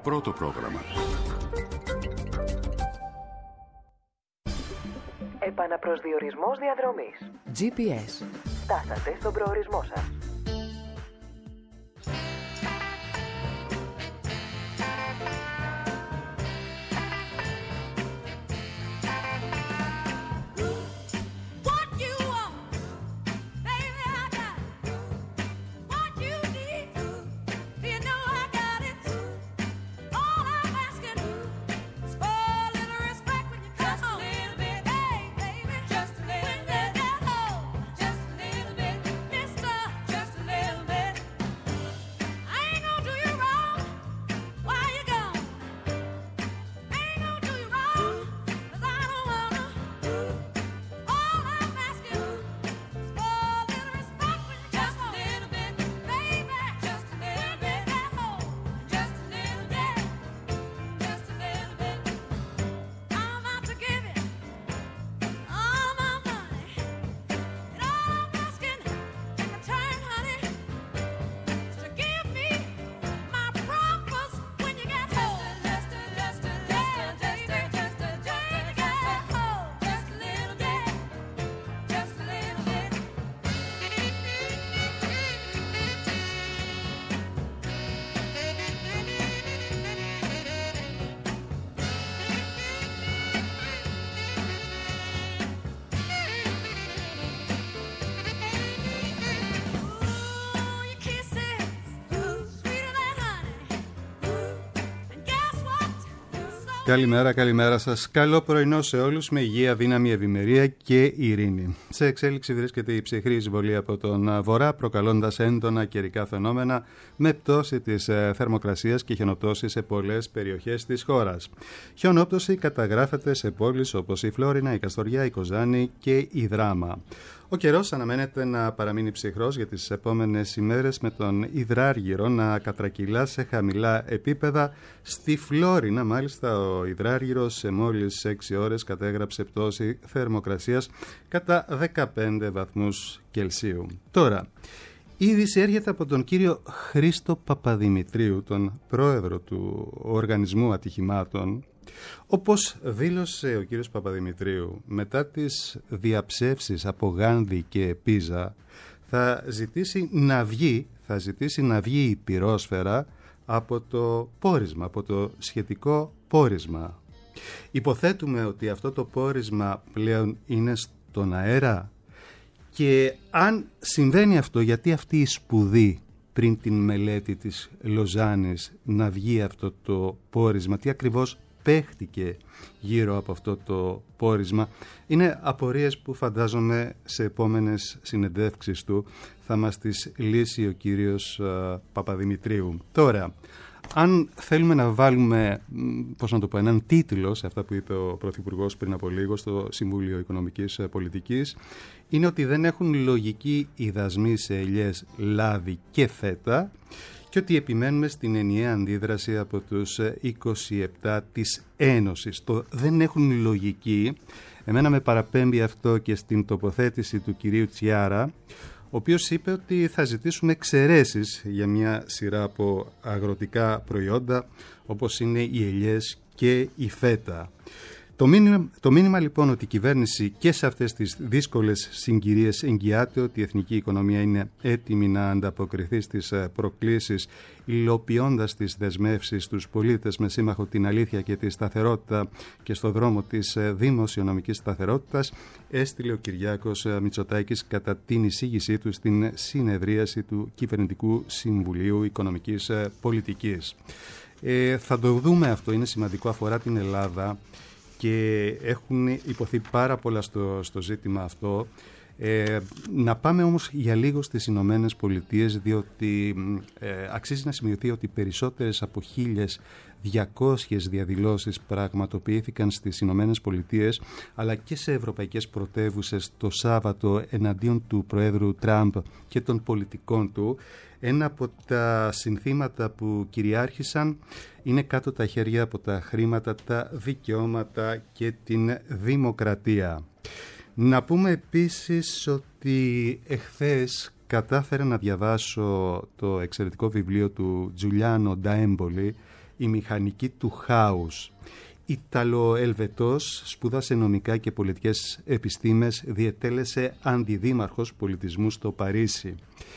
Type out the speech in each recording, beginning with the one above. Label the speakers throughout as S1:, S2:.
S1: Πρώτο πρόγραμμα.
S2: Επαναπροσδιορισμός διαδρομής. GPS. Φτάσατε στον προορισμό σας.
S3: Καλημέρα σας. Καλό πρωινό σε όλους με υγεία, δύναμη, ευημερία και ειρήνη. Σε εξέλιξη βρίσκεται η ψυχρή εισβολή από τον βορρά, προκαλώντας έντονα καιρικά φαινόμενα με πτώση της θερμοκρασίας και χιονοπτώση σε πολλές περιοχές της χώρας. Χιονόπτωση καταγράφεται σε πόλεις όπως η Φλόρινα, η Καστοριά, η Κοζάνη και η Δράμα. Ο καιρός αναμένεται να παραμείνει ψυχρός για τις επόμενες ημέρες, με τον υδράργυρο να κατρακυλά σε χαμηλά επίπεδα. Στη Φλόρινα, μάλιστα, ο υδράργυρος σε μόλις 6 ώρες κατέγραψε πτώση θερμοκρασίας κατά 15 βαθμούς Κελσίου. Τώρα, η είδηση έρχεται από τον κύριο Χρήστο Παπαδημητρίου, τον πρόεδρο του Οργανισμού Ατυχημάτων. Όπως δήλωσε ο κύριος Παπαδημητρίου, μετά τις διαψεύσεις από Γάνδη και Πίζα θα ζητήσει να βγει η πυρόσφαιρα από το πόρισμα, από το σχετικό πόρισμα. Υποθέτουμε ότι αυτό το πόρισμα πλέον είναι στον αέρα, και αν συμβαίνει αυτό, γιατί αυτή η σπουδή πριν την μελέτη της Λοζάνης να βγει αυτό το πόρισμα, τι ακριβώς παίχτηκε γύρω από αυτό το πόρισμα? Είναι απορίες που φαντάζομαι σε επόμενες συνεντεύξεις του θα μας τις λύσει ο κύριος Παπαδημητρίου. Τώρα, αν θέλουμε να βάλουμε, έναν τίτλο σε αυτά που είπε ο Πρωθυπουργός πριν από λίγο στο Συμβούλιο Οικονομικής Πολιτικής, είναι ότι δεν έχουν λογική οι δασμοί σε ελιές, λάδι και φέτα, και ότι επιμένουμε στην ενιαία αντίδραση από τους 27 της Ένωσης. Το δεν έχουν λογική, εμένα με παραπέμπει αυτό και στην τοποθέτηση του κυρίου Τσιάρα, ο οποίος είπε ότι θα ζητήσουν εξαιρέσεις για μια σειρά από αγροτικά προϊόντα, όπως είναι οι ελιές και η φέτα. Το μήνυμα λοιπόν ότι η κυβέρνηση και σε αυτές τις δύσκολες συγκυρίες εγγυάται ότι η εθνική οικονομία είναι έτοιμη να ανταποκριθεί στις προκλήσεις, υλοποιώντας τις δεσμεύσεις στους πολίτες με σύμμαχο την αλήθεια και τη σταθερότητα και στο δρόμο της δημοσιονομικής σταθερότητας, έστειλε ο Κυριάκος Μητσοτάκης κατά την εισήγησή του στην συνεδρίαση του Κυβερνητικού Συμβουλίου Οικονομικής Πολιτικής. Θα το δούμε αυτό, είναι σημαντικό, αφορά την Ελλάδα και έχουν υποθεί πάρα πολλά στο ζήτημα αυτό. Να πάμε όμως για λίγο στις Ηνωμένες Πολιτείες, διότι αξίζει να σημειωθεί ότι περισσότερες από 1.200 διαδηλώσεις πραγματοποιήθηκαν στις Ηνωμένες Πολιτείες, αλλά και σε ευρωπαϊκές πρωτεύουσες το Σάββατο εναντίον του Προέδρου Τραμπ και των πολιτικών του. Ένα από τα συνθήματα που κυριάρχησαν είναι κάτω τα χέρια από τα χρήματα, τα δικαιώματα και την δημοκρατία. Να πούμε επίσης ότι εχθές κατάφερα να διαβάσω το εξαιρετικό βιβλίο του Τζουλιάνο Νταέμπολη, «Η μηχανική του χάους». Ιταλο-Ελβετός, σπούδασε νομικά και πολιτικές επιστήμες, διετέλεσε αντιδήμαρχος πολιτισμού στο Παρίσι.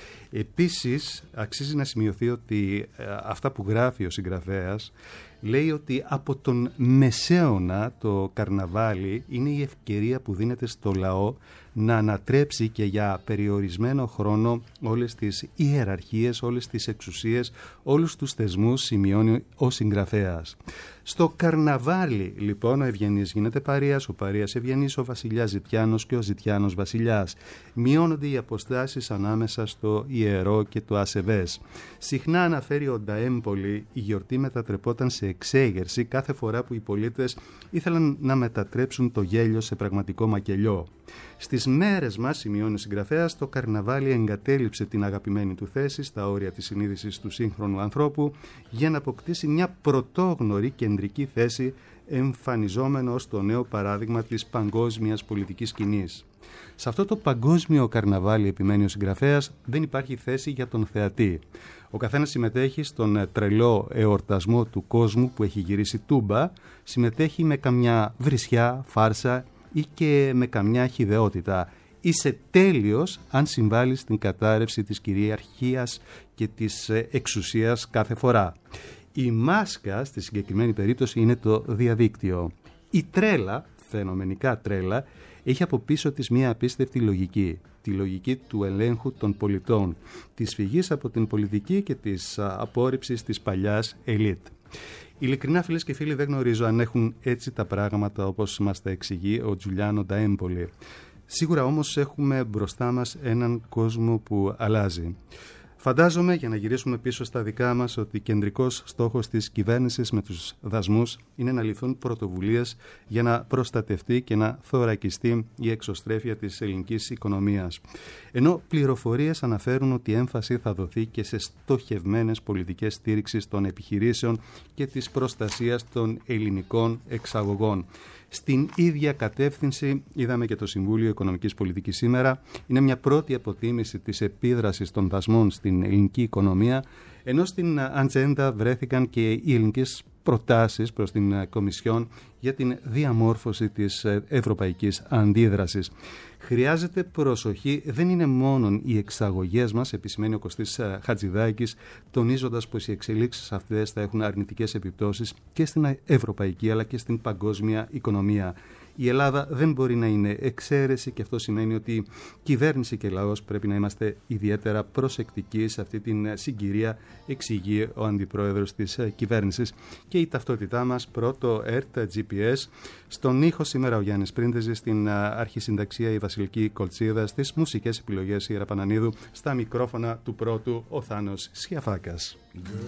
S3: Επίσης, αξίζει να σημειωθεί ότι αυτά που γράφει ο συγγραφέας λέει ότι από τον Μεσαίωνα το καρναβάλι είναι η ευκαιρία που δίνεται στο λαό να ανατρέψει και για περιορισμένο χρόνο όλες τις ιεραρχίες, όλες τις εξουσίες, όλους τους θεσμούς, σημειώνει ο συγγραφέας. Στο καρναβάλι λοιπόν ο ευγενής γίνεται παρείας, ο παρείας ευγενής, ο βασιλιάς ζητιάνος και ο ζητιάνος βασιλιάς. Μειώνονται οι αποστάσεις ανάμεσα στο ιερό και το ασεβές. Συχνά αναφέρει ο Νταέμπολη, η γιορτή μετατρεπόταν σε εξέγερση κάθε φορά που οι πολίτες ήθελαν να μετατρέψουν το γέλιο σε πραγματικό μακελιό. Στις μέρες μας, σημειώνει ο συγγραφέας, το καρναβάλι εγκατέλειψε την αγαπημένη του θέση στα όρια της συνείδησης του σύγχρονου ανθρώπου για να αποκτήσει μια πρωτόγνωρη κεντρική θέση, εμφανιζόμενο ως το νέο παράδειγμα της παγκόσμιας πολιτικής σκηνής. Σε αυτό το παγκόσμιο καρναβάλι, επιμένει ο συγγραφέας, δεν υπάρχει θέση για τον θεατή. Ο καθένας συμμετέχει στον τρελό εορτασμό του κόσμου που έχει γυρίσει τούμπα, συμμετέχει με καμιά βρισιά, φάρσα ή και με καμιά χυδαιότητα. Είσαι τέλειος αν συμβάλλεις στην κατάρρευση της κυριαρχίας και της εξουσίας κάθε φορά. Η μάσκα στη συγκεκριμένη περίπτωση είναι το διαδίκτυο. Η τρέλα, φαινομενικά τρέλα, έχει από πίσω της μία απίστευτη λογική. Τη λογική του ελέγχου των πολιτών, της φυγής από την πολιτική και της απόρριψης της παλιάς ελίτ. Ειλικρινά, φίλες και φίλοι, δεν γνωρίζω αν έχουν έτσι τα πράγματα όπως μας τα εξηγεί ο Τζουλιάνο Νταέμπολη. Σίγουρα όμως έχουμε μπροστά μας έναν κόσμο που αλλάζει. Φαντάζομαι, για να γυρίσουμε πίσω στα δικά μας, ότι κεντρικός στόχος της κυβέρνησης με τους δασμούς είναι να ληφθούν πρωτοβουλίες για να προστατευτεί και να θωρακιστεί η εξωστρέφεια της ελληνικής οικονομίας. Ενώ πληροφορίες αναφέρουν ότι η έμφαση θα δοθεί και σε στοχευμένες πολιτικές στήριξης των επιχειρήσεων και της προστασίας των ελληνικών εξαγωγών. Στην ίδια κατεύθυνση είδαμε και το Συμβούλιο Οικονομικής Πολιτικής σήμερα. Είναι μια πρώτη αποτίμηση της επίδρασης των δασμών στην ελληνική οικονομία, ενώ στην ατζέντα βρέθηκαν και οι ελληνικές προτάσεις προς την Κομισιόν για την διαμόρφωση της ευρωπαϊκής αντίδρασης. Χρειάζεται προσοχή, δεν είναι μόνο οι εξαγωγές μας, επισημαίνει ο Κωστής Χατζηδάκης, τονίζοντας πως οι εξελίξεις αυτές θα έχουν αρνητικές επιπτώσεις και στην ευρωπαϊκή αλλά και στην παγκόσμια οικονομία. Η Ελλάδα δεν μπορεί να είναι εξαίρεση και αυτό σημαίνει ότι κυβέρνηση και λαός πρέπει να είμαστε ιδιαίτερα προσεκτικοί σε αυτή την συγκυρία, εξηγεί ο αντιπρόεδρος της κυβέρνησης. Και η ταυτότητά μας, πρώτο ΕΡΤ GPS, στον ήχο σήμερα ο Γιάννης Πρίντεζη, στην αρχισυνταξία η Βασιλική Κολτσίδα, στις μουσικές επιλογές η Ιερα Πανανίδου, στα μικρόφωνα του πρώτου ο Θάνος Σιαφάκας.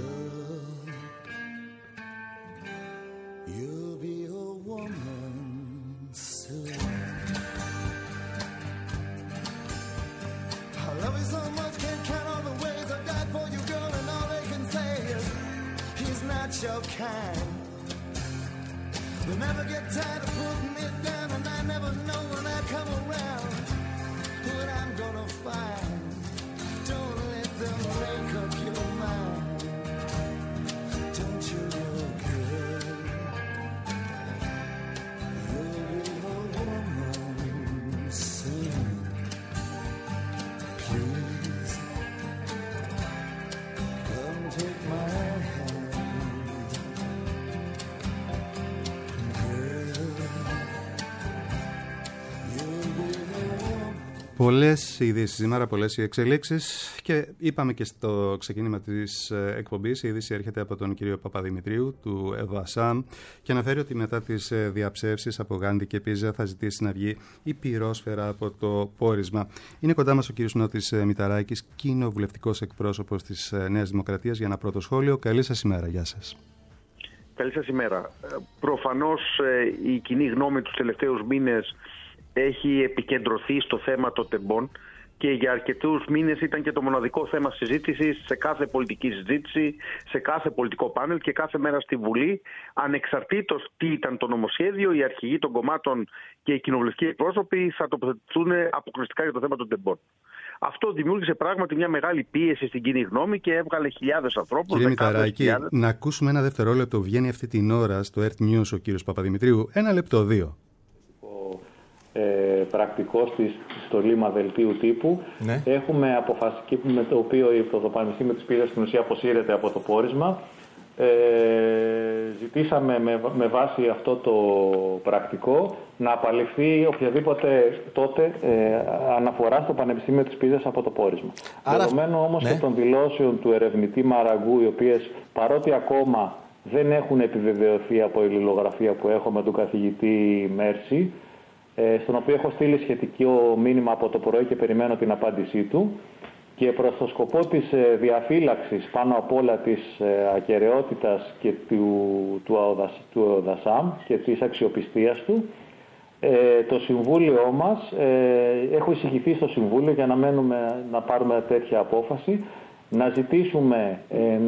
S1: Love you so much, can't count all the ways I died for you, girl, and all they can say is he's not your kind. They'll never get tired of putting me down, and I never know when I come around what I'm gonna find. Don't let them make up your mind. Don't you know, girl, you'll be a woman soon. Please, come take my hand, girl, you'll be the one.
S3: Πολλές ειδήσεις σήμερα, πολλές οι εξελίξεις και είπαμε και στο ξεκίνημα της εκπομπής, η είδηση έρχεται από τον κύριο Παπαδημητρίου του ΕΔΟΑΣΑΜ και αναφέρει ότι μετά τις διαψεύσεις από Γάντι και Πίζα θα ζητήσει να βγει η πυρόσφαιρα από το πόρισμα. Είναι κοντά μας ο κύριος Νότης Μηταράκης, κοινοβουλευτικός εκπρόσωπος της Νέας Δημοκρατίας, για ένα πρώτο σχόλιο. Καλή σας ημέρα, γεια σας.
S4: Καλή σας ημέρα. Προφανώς η κοινή γνώμη τους τελευταίους μήνες έχει επικεντρωθεί στο θέμα των τεμπών και για αρκετούς μήνες ήταν και το μοναδικό θέμα συζήτησης σε κάθε πολιτική συζήτηση, σε κάθε πολιτικό πάνελ και κάθε μέρα στη Βουλή, ανεξαρτήτως τι ήταν το νομοσχέδιο, οι αρχηγοί των κομμάτων και οι κοινοβουλευτικοί εκπρόσωποι θα τοποθετηθούν αποκλειστικά για το θέμα των τεμπών. Αυτό δημιούργησε πράγματι μια μεγάλη πίεση στην κοινή γνώμη και έβγαλε χιλιάδες ανθρώπους.
S3: Κύριε Μηταράκη, να ακούσουμε ένα δευτερόλεπτο. Βγαίνει αυτή την ώρα στο Earth News ο κύριος Παπαδημητρίου. 1 λεπτό, 2.
S5: Πρακτικό στο λίμα δελτίου τύπου. Ναι. Έχουμε αποφασίσει με το οποίο το Πανεπιστήμιο της Πίζας στην ουσία αποσύρεται από το πόρισμα. Ζητήσαμε με βάση αυτό το πρακτικό να απαλληφθεί οποιαδήποτε τότε αναφορά στο Πανεπιστήμιο της Πίζας από το πόρισμα. Δεδομένου όμως και των δηλώσεων του ερευνητή Μαραγκού, οι οποίες παρότι ακόμα δεν έχουν επιβεβαιωθεί από η λιλογραφία που έχω με τον καθηγητή Μέρση, στον οποίο έχω στείλει σχετικό μήνυμα από το πρωί και περιμένω την απάντησή του, και προς το σκοπό της διαφύλαξης πάνω απ' όλα της ακεραιότητας και του ΟΔΑΣΑΜ και της αξιοπιστίας του, το Συμβούλιο μας, έχω εισηγηθεί στο Συμβούλιο για να πάρουμε τέτοια απόφαση, να ζητήσουμε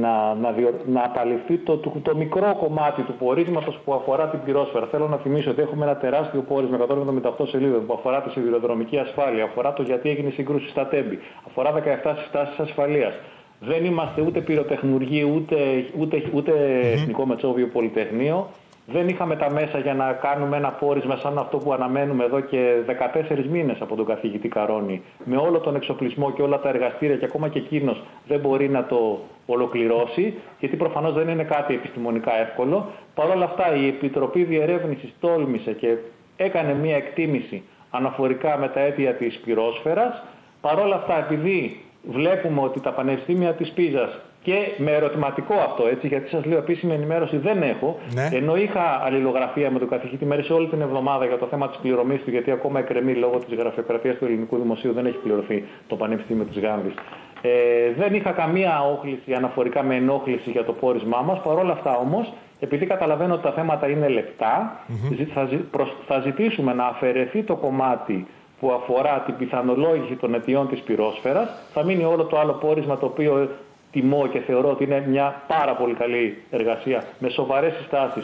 S5: να απαλληφθεί το μικρό κομμάτι του πορίσματος που αφορά την πυρόσφαιρα. Θέλω να θυμίσω ότι έχουμε ένα τεράστιο πόρισμα 178 σελίδων που αφορά τη σιδηροδρομική ασφάλεια, αφορά το γιατί έγινε σύγκρουση στα Τέμπη, αφορά 17 συστάσεις ασφαλείας. Δεν είμαστε ούτε πυροτεχνουργοί, ούτε Εθνικό Μετσόβιο Πολυτεχνείο. Δεν είχαμε τα μέσα για να κάνουμε ένα πόρισμα σαν αυτό που αναμένουμε εδώ και 14 μήνες από τον καθηγητή Καρόνη, με όλο τον εξοπλισμό και όλα τα εργαστήρια, και ακόμα και εκείνος δεν μπορεί να το ολοκληρώσει, γιατί προφανώς δεν είναι κάτι επιστημονικά εύκολο. Παρ' όλα αυτά η Επιτροπή Διερεύνησης τόλμησε και έκανε μια εκτίμηση αναφορικά με τα αίτια της πυρόσφαιρας. Παρ' όλα αυτά, επειδή βλέπουμε ότι τα πανεπιστήμια της Πίζας, και με ερωτηματικό αυτό, έτσι, γιατί σας λέω επίσημη ενημέρωση δεν έχω, ενώ είχα αλληλογραφία με τον καθηγητή Μέρση όλη την εβδομάδα για το θέμα της πληρωμής του, γιατί ακόμα εκκρεμεί λόγω της γραφειοκρατίας του ελληνικού δημοσίου, δεν έχει πληρωθεί το Πανεπιστήμιο της Γάνδης. Δεν είχα καμία όχληση αναφορικά με ενόχληση για το πόρισμά μας. Παρ' όλα αυτά όμως, επειδή καταλαβαίνω ότι τα θέματα είναι λεπτά, θα ζητήσουμε να αφαιρεθεί το κομμάτι που αφορά την πιθανολόγηση των αιτιών της πυρόσφαιρας. Θα μείνει όλο το άλλο πόρισμα, το οποίο τιμώ και θεωρώ ότι είναι μια πάρα πολύ καλή εργασία, με σοβαρές συστάσεις,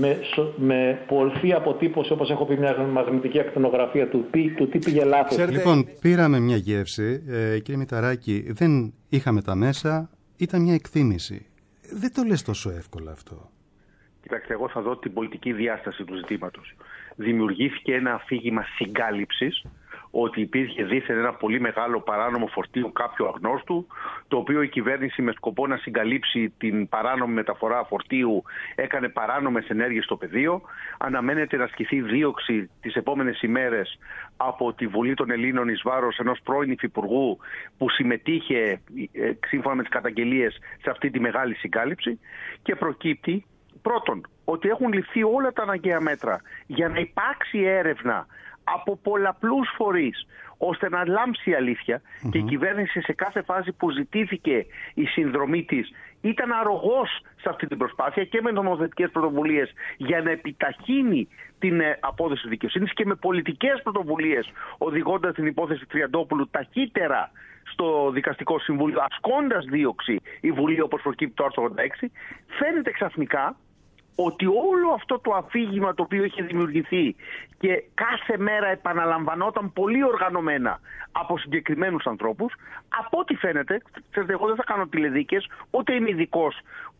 S5: με πορφή αποτύπωση, όπως έχω πει, μια μαγνητική ακτινογραφία του τι πήγε λάθος.
S3: Λοιπόν, πήραμε μια γεύση. Κύριε Μηταράκη, δεν είχαμε τα μέσα, ήταν μια εκτίμηση. Δεν το λες τόσο εύκολα αυτό.
S4: Κοιτάξτε, εγώ θα δω την πολιτική διάσταση του ζητήματος. Δημιουργήθηκε ένα αφήγημα συγκάλυψης ότι υπήρχε δήθεν ένα πολύ μεγάλο παράνομο φορτίο κάποιου αγνώστου, το οποίο η κυβέρνηση με σκοπό να συγκαλύψει την παράνομη μεταφορά φορτίου έκανε παράνομες ενέργειες στο πεδίο. Αναμένεται να ασκηθεί δίωξη τις επόμενες ημέρες από τη Βουλή των Ελλήνων εις βάρος ενός πρώην υφυπουργού που συμμετείχε σύμφωνα με τις καταγγελίες σε αυτή τη μεγάλη συγκάλυψη, και προκύπτει πρώτον ότι έχουν ληφθεί όλα τα αναγκαία μέτρα για να υπάρξει έρευνα από πολλαπλούς φορείς ώστε να λάμψει η αλήθεια, και η κυβέρνηση σε κάθε φάση που ζητήθηκε η συνδρομή της ήταν αρρωγός σε αυτή την προσπάθεια και με νομοθετικές πρωτοβουλίες για να επιταχύνει την απόδοση της δικαιοσύνης και με πολιτικές πρωτοβουλίες, οδηγώντας την υπόθεση Τριαντόπουλου ταχύτερα στο Δικαστικό Συμβούλιο, ασκώντας δίωξη η Βουλή, όπως προκύπτει το άρθρο 86. Φαίνεται ξαφνικά ότι όλο αυτό το αφήγημα το οποίο είχε δημιουργηθεί και κάθε μέρα επαναλαμβανόταν πολύ οργανωμένα από συγκεκριμένους ανθρώπους, από ό,τι φαίνεται, ξέρετε, εγώ δεν θα κάνω τηλεδίκες, ούτε είμαι ειδικός,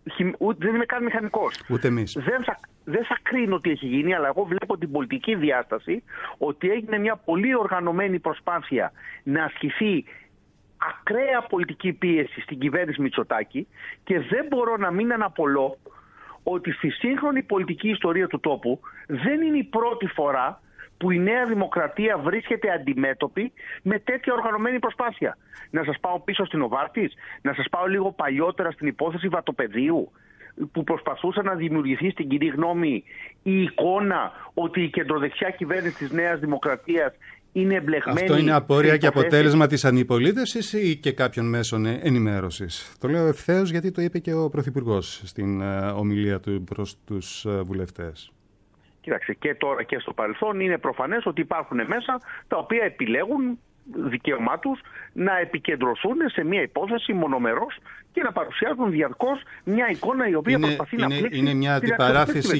S4: δεν είμαι καν μηχανικός.
S3: Ούτε εμείς.
S4: Δεν θα κρίνω τι έχει γίνει, αλλά εγώ βλέπω την πολιτική διάσταση, ότι έγινε μια πολύ οργανωμένη προσπάθεια να ασκηθεί ακραία πολιτική πίεση στην κυβέρνηση Μητσοτάκη, και δεν μπορώ να μην αναπολώ ότι στη σύγχρονη πολιτική ιστορία του τόπου δεν είναι η πρώτη φορά που η Νέα Δημοκρατία βρίσκεται αντιμέτωπη με τέτοια οργανωμένη προσπάθεια. Να σας πάω πίσω στην Οβάρτης, να σας πάω λίγο παλιότερα στην υπόθεση Βατοπεδίου, που προσπαθούσε να δημιουργηθεί στην κοινή γνώμη η εικόνα ότι η κεντροδεξιά κυβέρνηση της Νέας Δημοκρατίας είναι εμπλεγμένη. Αυτό είναι
S3: απόρρια και αποτέλεσμα της αντιπολίτευσης ή και κάποιων μέσων ενημέρωσης? Το λέω ευθέως γιατί το είπε και ο Πρωθυπουργός στην ομιλία του προς τους βουλευτές.
S4: Κοίταξε, και τώρα και στο παρελθόν είναι προφανές ότι υπάρχουν μέσα τα οποία επιλέγουν, δικαίωμά τους, να επικεντρωθούν σε μια υπόθεση μονομερός και να παρουσιάζουν διαρκώς μια εικόνα η οποία προσπαθεί να πλήξει.
S3: Είναι μια αντιπαράθεση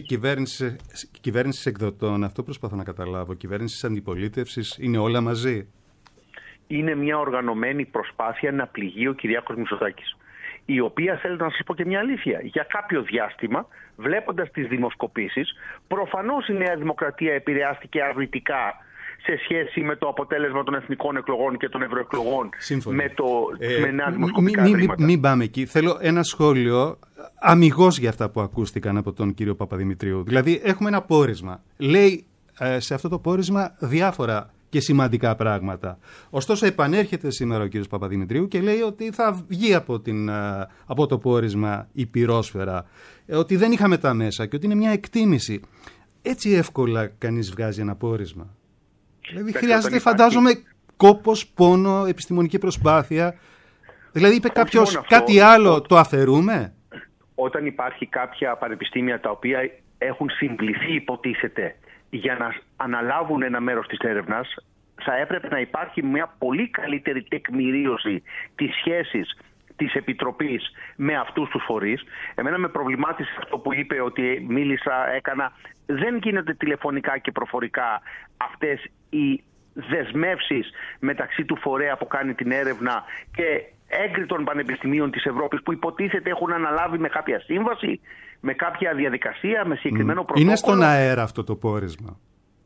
S3: κυβέρνησης εκδοτών. Αυτό προσπαθώ να καταλάβω. Κυβέρνησης αντιπολίτευσης, είναι όλα μαζί?
S4: είναι μια οργανωμένη προσπάθεια να πληγεί ο Κυριάκος Μητσοτάκης, η οποία, θέλετε να σας πω και μια αλήθεια, για κάποιο διάστημα, βλέποντας τις δημοσκοπήσεις, προφανώς η Νέα Δημοκρατία επηρεάστηκε αρνητικά σε σχέση με το αποτέλεσμα των εθνικών εκλογών και των ευρωεκλογών με νέα δημοσκοπικά ιδρύματα.
S3: Μην πάμε εκεί. Θέλω ένα σχόλιο αμιγώς για αυτά που ακούστηκαν από τον κύριο Παπαδημητρίου. Δηλαδή, έχουμε ένα πόρισμα. Λέει σε αυτό το πόρισμα διάφορα και σημαντικά πράγματα. Ωστόσο, επανέρχεται σήμερα ο κύριος Παπαδημητρίου και λέει ότι θα βγει από το πόρισμα η πυρόσφαιρα, ότι δεν είχαμε τα μέσα και ότι είναι μια εκτίμηση. Έτσι εύκολα κανείς βγάζει ένα πόρισμα? Δηλαδή χρειάζεται, φαντάζομαι, κόπος, πόνο, επιστημονική προσπάθεια. Δηλαδή είπε κάποιος κάτι άλλο, το αφαιρούμε?
S4: Όταν υπάρχει κάποια πανεπιστήμια τα οποία έχουν συμπληθεί, υποτίθεται, για να αναλάβουν ένα μέρος της έρευνας, θα έπρεπε να υπάρχει μια πολύ καλύτερη τεκμηρίωση της σχέσης της Επιτροπής με αυτούς τους φορείς. Εμένα με προβλημάτισε αυτό που είπε, ότι έκανα. Δεν γίνεται τηλεφωνικά και προφορικά αυτές οι δεσμεύσεις μεταξύ του φορέα που κάνει την έρευνα και έγκριτων πανεπιστημίων της Ευρώπης που υποτίθεται έχουν αναλάβει με κάποια σύμβαση, με κάποια διαδικασία, με συγκεκριμένο πρωτόκολλο.
S3: Είναι στον αέρα αυτό το πόρισμα?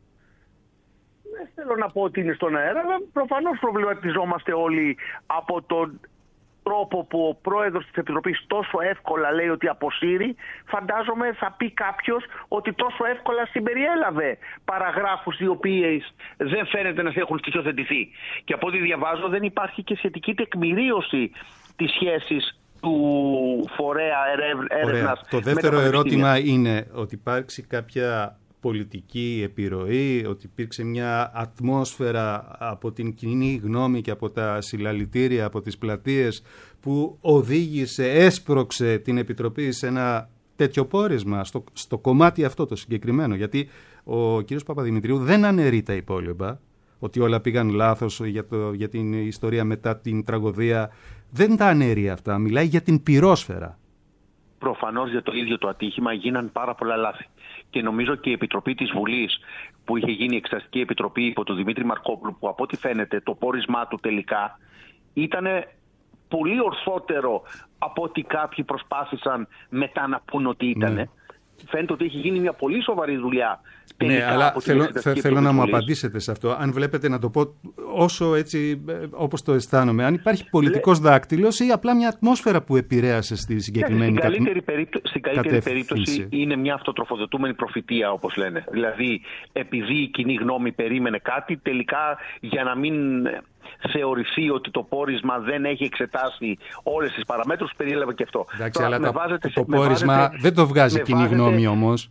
S4: Δεν θέλω να πω ότι είναι στον αέρα. Προφανώς προβληματιζόμαστε όλοι από τον τρόπο που ο πρόεδρος της Επιτροπής τόσο εύκολα λέει ότι αποσύρει. Φαντάζομαι θα πει κάποιος ότι τόσο εύκολα συμπεριέλαβε παραγράφους οι οποίες δεν φαίνεται να έχουν στοιχειοθετηθεί. Και από ό,τι διαβάζω δεν υπάρχει και σχετική τεκμηρίωση της σχέσης του φορέα έρευνας.
S3: Το δεύτερο ερώτημα είναι ότι υπάρξει κάποια πολιτική επιρροή, ότι υπήρξε μια ατμόσφαιρα από την κοινή γνώμη και από τα συλλαλητήρια, από τις πλατείες, που έσπρωξε την Επιτροπή σε ένα τέτοιο πόρισμα, στο κομμάτι αυτό το συγκεκριμένο? Γιατί ο κύριος Παπαδημητρίου δεν αναιρεί τα υπόλοιπα, ότι όλα πήγαν λάθος για την ιστορία μετά την τραγωδία. Δεν τα αναιρεί αυτά, μιλάει για την πυρόσφαιρα.
S4: Προφανώς για το ίδιο το ατύχημα γίναν πάρα πολλά λάθη. Και νομίζω και η Επιτροπή της Βουλής, που είχε γίνει η Εξεταστική Επιτροπή υπό τον Δημήτρη Μαρκόπουλο, που από ό,τι φαίνεται το πόρισμά του τελικά ήταν πολύ ορθότερο από ότι κάποιοι προσπάθησαν μετά να πούν ότι ήταν. Ναι. Φαίνεται ότι έχει γίνει μια πολύ σοβαρή δουλειά.
S3: Ναι, αλλά θέλω να μου απαντήσετε σε αυτό. Αν βλέπετε, να το πω όσο έτσι όπως το αισθάνομαι, αν υπάρχει πολιτικός δάκτυλος ή απλά μια ατμόσφαιρα που επηρέασε στη συγκεκριμένη
S4: Στην καλύτερη περίπτωση είναι μια αυτοτροφοδοτούμενη προφητεία, όπως λένε. Δηλαδή, επειδή η κοινή γνώμη περίμενε κάτι, τελικά για να μην θεωρηθεί ότι το πόρισμα δεν έχει εξετάσει όλες τις παραμέτρους, περιέλαβε και αυτό.
S3: Εντάξει, αλλά το πόρισμα δεν το βγάζει η κοινή γνώμη όμως.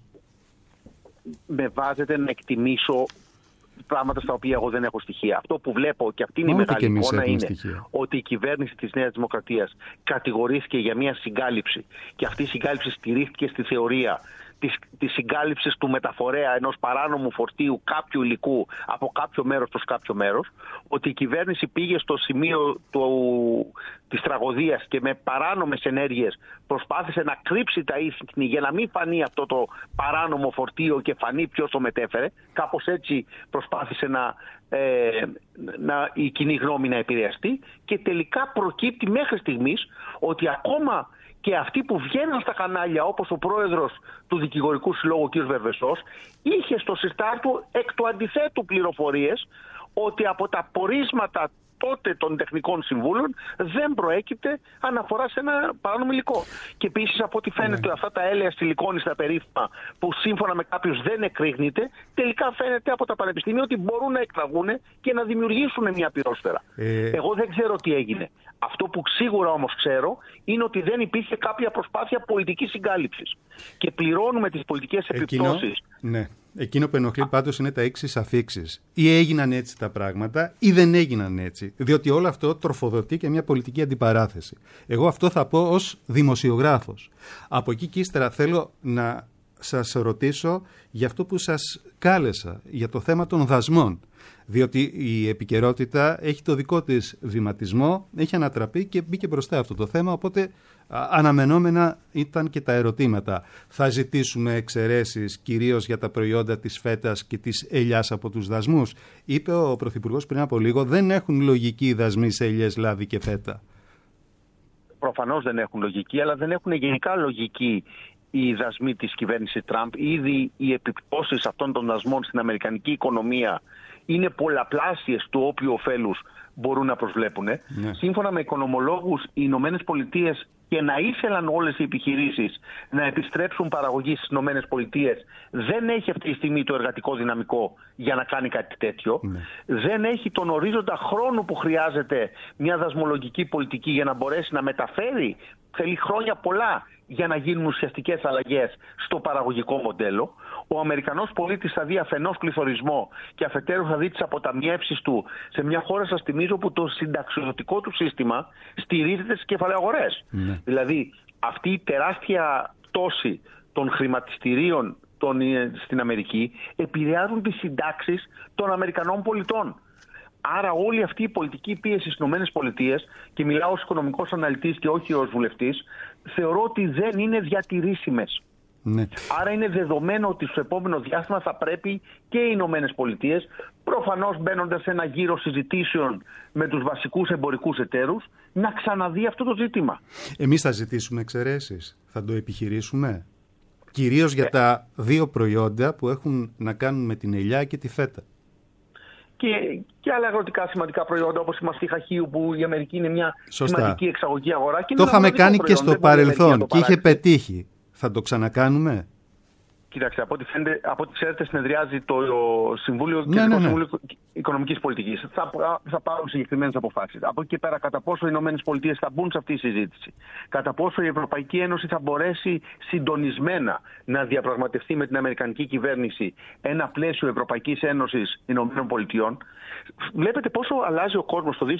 S4: Με βάζετε να εκτιμήσω πράγματα στα οποία εγώ δεν έχω στοιχεία. Αυτό που βλέπω, και αυτή είναι η μεγάλη εικόνα, είναι ότι η κυβέρνηση της Νέας Δημοκρατίας κατηγορήθηκε για μια συγκάλυψη, και αυτή η συγκάλυψη στηρίχθηκε στη θεωρία της συγκάλυψης του μεταφορέα ενός παράνομου φορτίου κάποιου υλικού από κάποιο μέρος προς κάποιο μέρος, ότι η κυβέρνηση πήγε στο σημείο της τραγωδίας και με παράνομες ενέργειες προσπάθησε να κρύψει τα ίχνη για να μην φανεί αυτό το παράνομο φορτίο και φανεί ποιος το μετέφερε. Κάπως έτσι προσπάθησε η κοινή γνώμη να επηρεαστεί, και τελικά προκύπτει μέχρι στιγμής ότι ακόμα και αυτοί που βγαίναν στα κανάλια, όπως ο πρόεδρος του Δικηγορικού Συλλόγου, ο κ. Βερβεσός, είχε στο συρτάρι του εκ του αντιθέτου πληροφορίες ότι από τα πορίσματα τότε των τεχνικών συμβούλων δεν προέκυπτε αναφορά σε ένα παράνομο υλικό. Και επίσης, από ό,τι φαίνεται, αυτά τα έλαια σιλικόνη στα περίφημα, που σύμφωνα με κάποιους δεν εκρήγνεται, τελικά φαίνεται από τα πανεπιστήμια ότι μπορούν να εκραγούν και να δημιουργήσουν μια πυρόσφαιρα. Εγώ δεν ξέρω τι έγινε. Αυτό που σίγουρα όμως ξέρω είναι ότι δεν υπήρχε κάποια προσπάθεια πολιτικής συγκάλυψης. Και πληρώνουμε τις πολιτικές επιπτώσεις.
S3: Ναι. Εκείνο που ενοχλεί πάντως είναι τα εξής αφίξεις. Ή έγιναν έτσι τα πράγματα ή δεν έγιναν έτσι. Διότι όλο αυτό τροφοδοτεί και μια πολιτική αντιπαράθεση. Εγώ αυτό θα πω ως δημοσιογράφος. Από εκεί και ύστερα θέλω να σας ρωτήσω για αυτό που σας κάλεσα, για το θέμα των δασμών. Διότι η επικαιρότητα έχει το δικό της βηματισμό, έχει ανατραπεί και μπήκε μπροστά αυτό το θέμα, οπότε αναμενόμενα ήταν και τα ερωτήματα. Θα ζητήσουμε εξαιρέσεις κυρίως για τα προϊόντα της φέτας και της ελιάς από τους δασμούς. Είπε ο Πρωθυπουργός πριν από λίγο, δεν έχουν λογική οι δασμοί σε ελιές, λάδι και φέτα.
S4: Προφανώς δεν έχουν λογική, αλλά δεν έχουν γενικά λογική οι δασμοί της κυβέρνησης Τραμπ. Ήδη οι επιπτώσεις αυτών των δασμών στην αμερικανική οικονομία είναι πολλαπλάσιες του όποιου ωφέλους μπορούν να προσβλέπουν. Ναι. Σύμφωνα με οικονομολόγους, οι Ηνωμένες Πολιτείες, και να ήθελαν όλες οι επιχειρήσεις να επιστρέψουν παραγωγή στις Ηνωμένες Πολιτείες, δεν έχει αυτή τη στιγμή το εργατικό δυναμικό για να κάνει κάτι τέτοιο. Ναι. Δεν έχει τον ορίζοντα χρόνου που χρειάζεται μια δασμολογική πολιτική για να μπορέσει να μεταφέρει. Θέλει χρόνια πολλά για να γίνουν ουσιαστικές αλλαγές στο παραγωγικό μοντέλο. Ο Αμερικανός πολίτης θα δει αφενός πληθωρισμό και αφετέρου θα δει τις αποταμιεύσεις του σε μια χώρα, σας θυμίζω, που το συνταξιοδοτικό του σύστημα στηρίζεται στις κεφαλαιαγορές. Ναι. Δηλαδή αυτή η τεράστια πτώση των χρηματιστηρίων στην Αμερική επηρεάζουν τις συντάξεις των Αμερικανών πολιτών. Άρα όλη αυτή η πολιτική πίεση στις ΗΠΑ, και μιλάω ως οικονομικός αναλυτής και όχι ως βουλευτής, θεωρώ ότι δεν είναι διατηρήσιμες. Ναι. Άρα είναι δεδομένο ότι στο επόμενο διάστημα θα πρέπει και οι ΗΠΑ, προφανώς μπαίνοντας σε ένα γύρο συζητήσεων με τους βασικούς εμπορικούς εταίρους, να ξαναδεί αυτό το ζήτημα. Εμείς θα ζητήσουμε εξαιρέσεις, θα το επιχειρήσουμε, κυρίως για τα δύο προϊόντα που έχουν να κάνουν με την ελιά και τη φέτα. Και άλλα αγροτικά σημαντικά προϊόντα, όπως η μαστίχα χείου, που η Αμερική είναι μια σημαντική εξαγωγή αγορά. Και το είχαμε κάνει και στο παρελθόν και είχε πετύχει. Θα το ξανακάνουμε? Κοιτάξτε, από ό,τι ξέρετε, συνεδριάζει το Συμβούλιο Συμβούλιο Οικονομικής Πολιτικής. Θα πάρουν συγκεκριμένες αποφάσεις. Από εκεί και πέρα, κατά πόσο οι ΗΠΑ θα μπουν σε αυτή τη συζήτηση, κατά πόσο η Ευρωπαϊκή Ένωση θα μπορέσει συντονισμένα να διαπραγματευτεί με την Αμερικανική κυβέρνηση ένα πλαίσιο Ευρωπαϊκής Ένωσης ΗΠΑ. Βλέπετε πόσο αλλάζει ο κόσμος. Το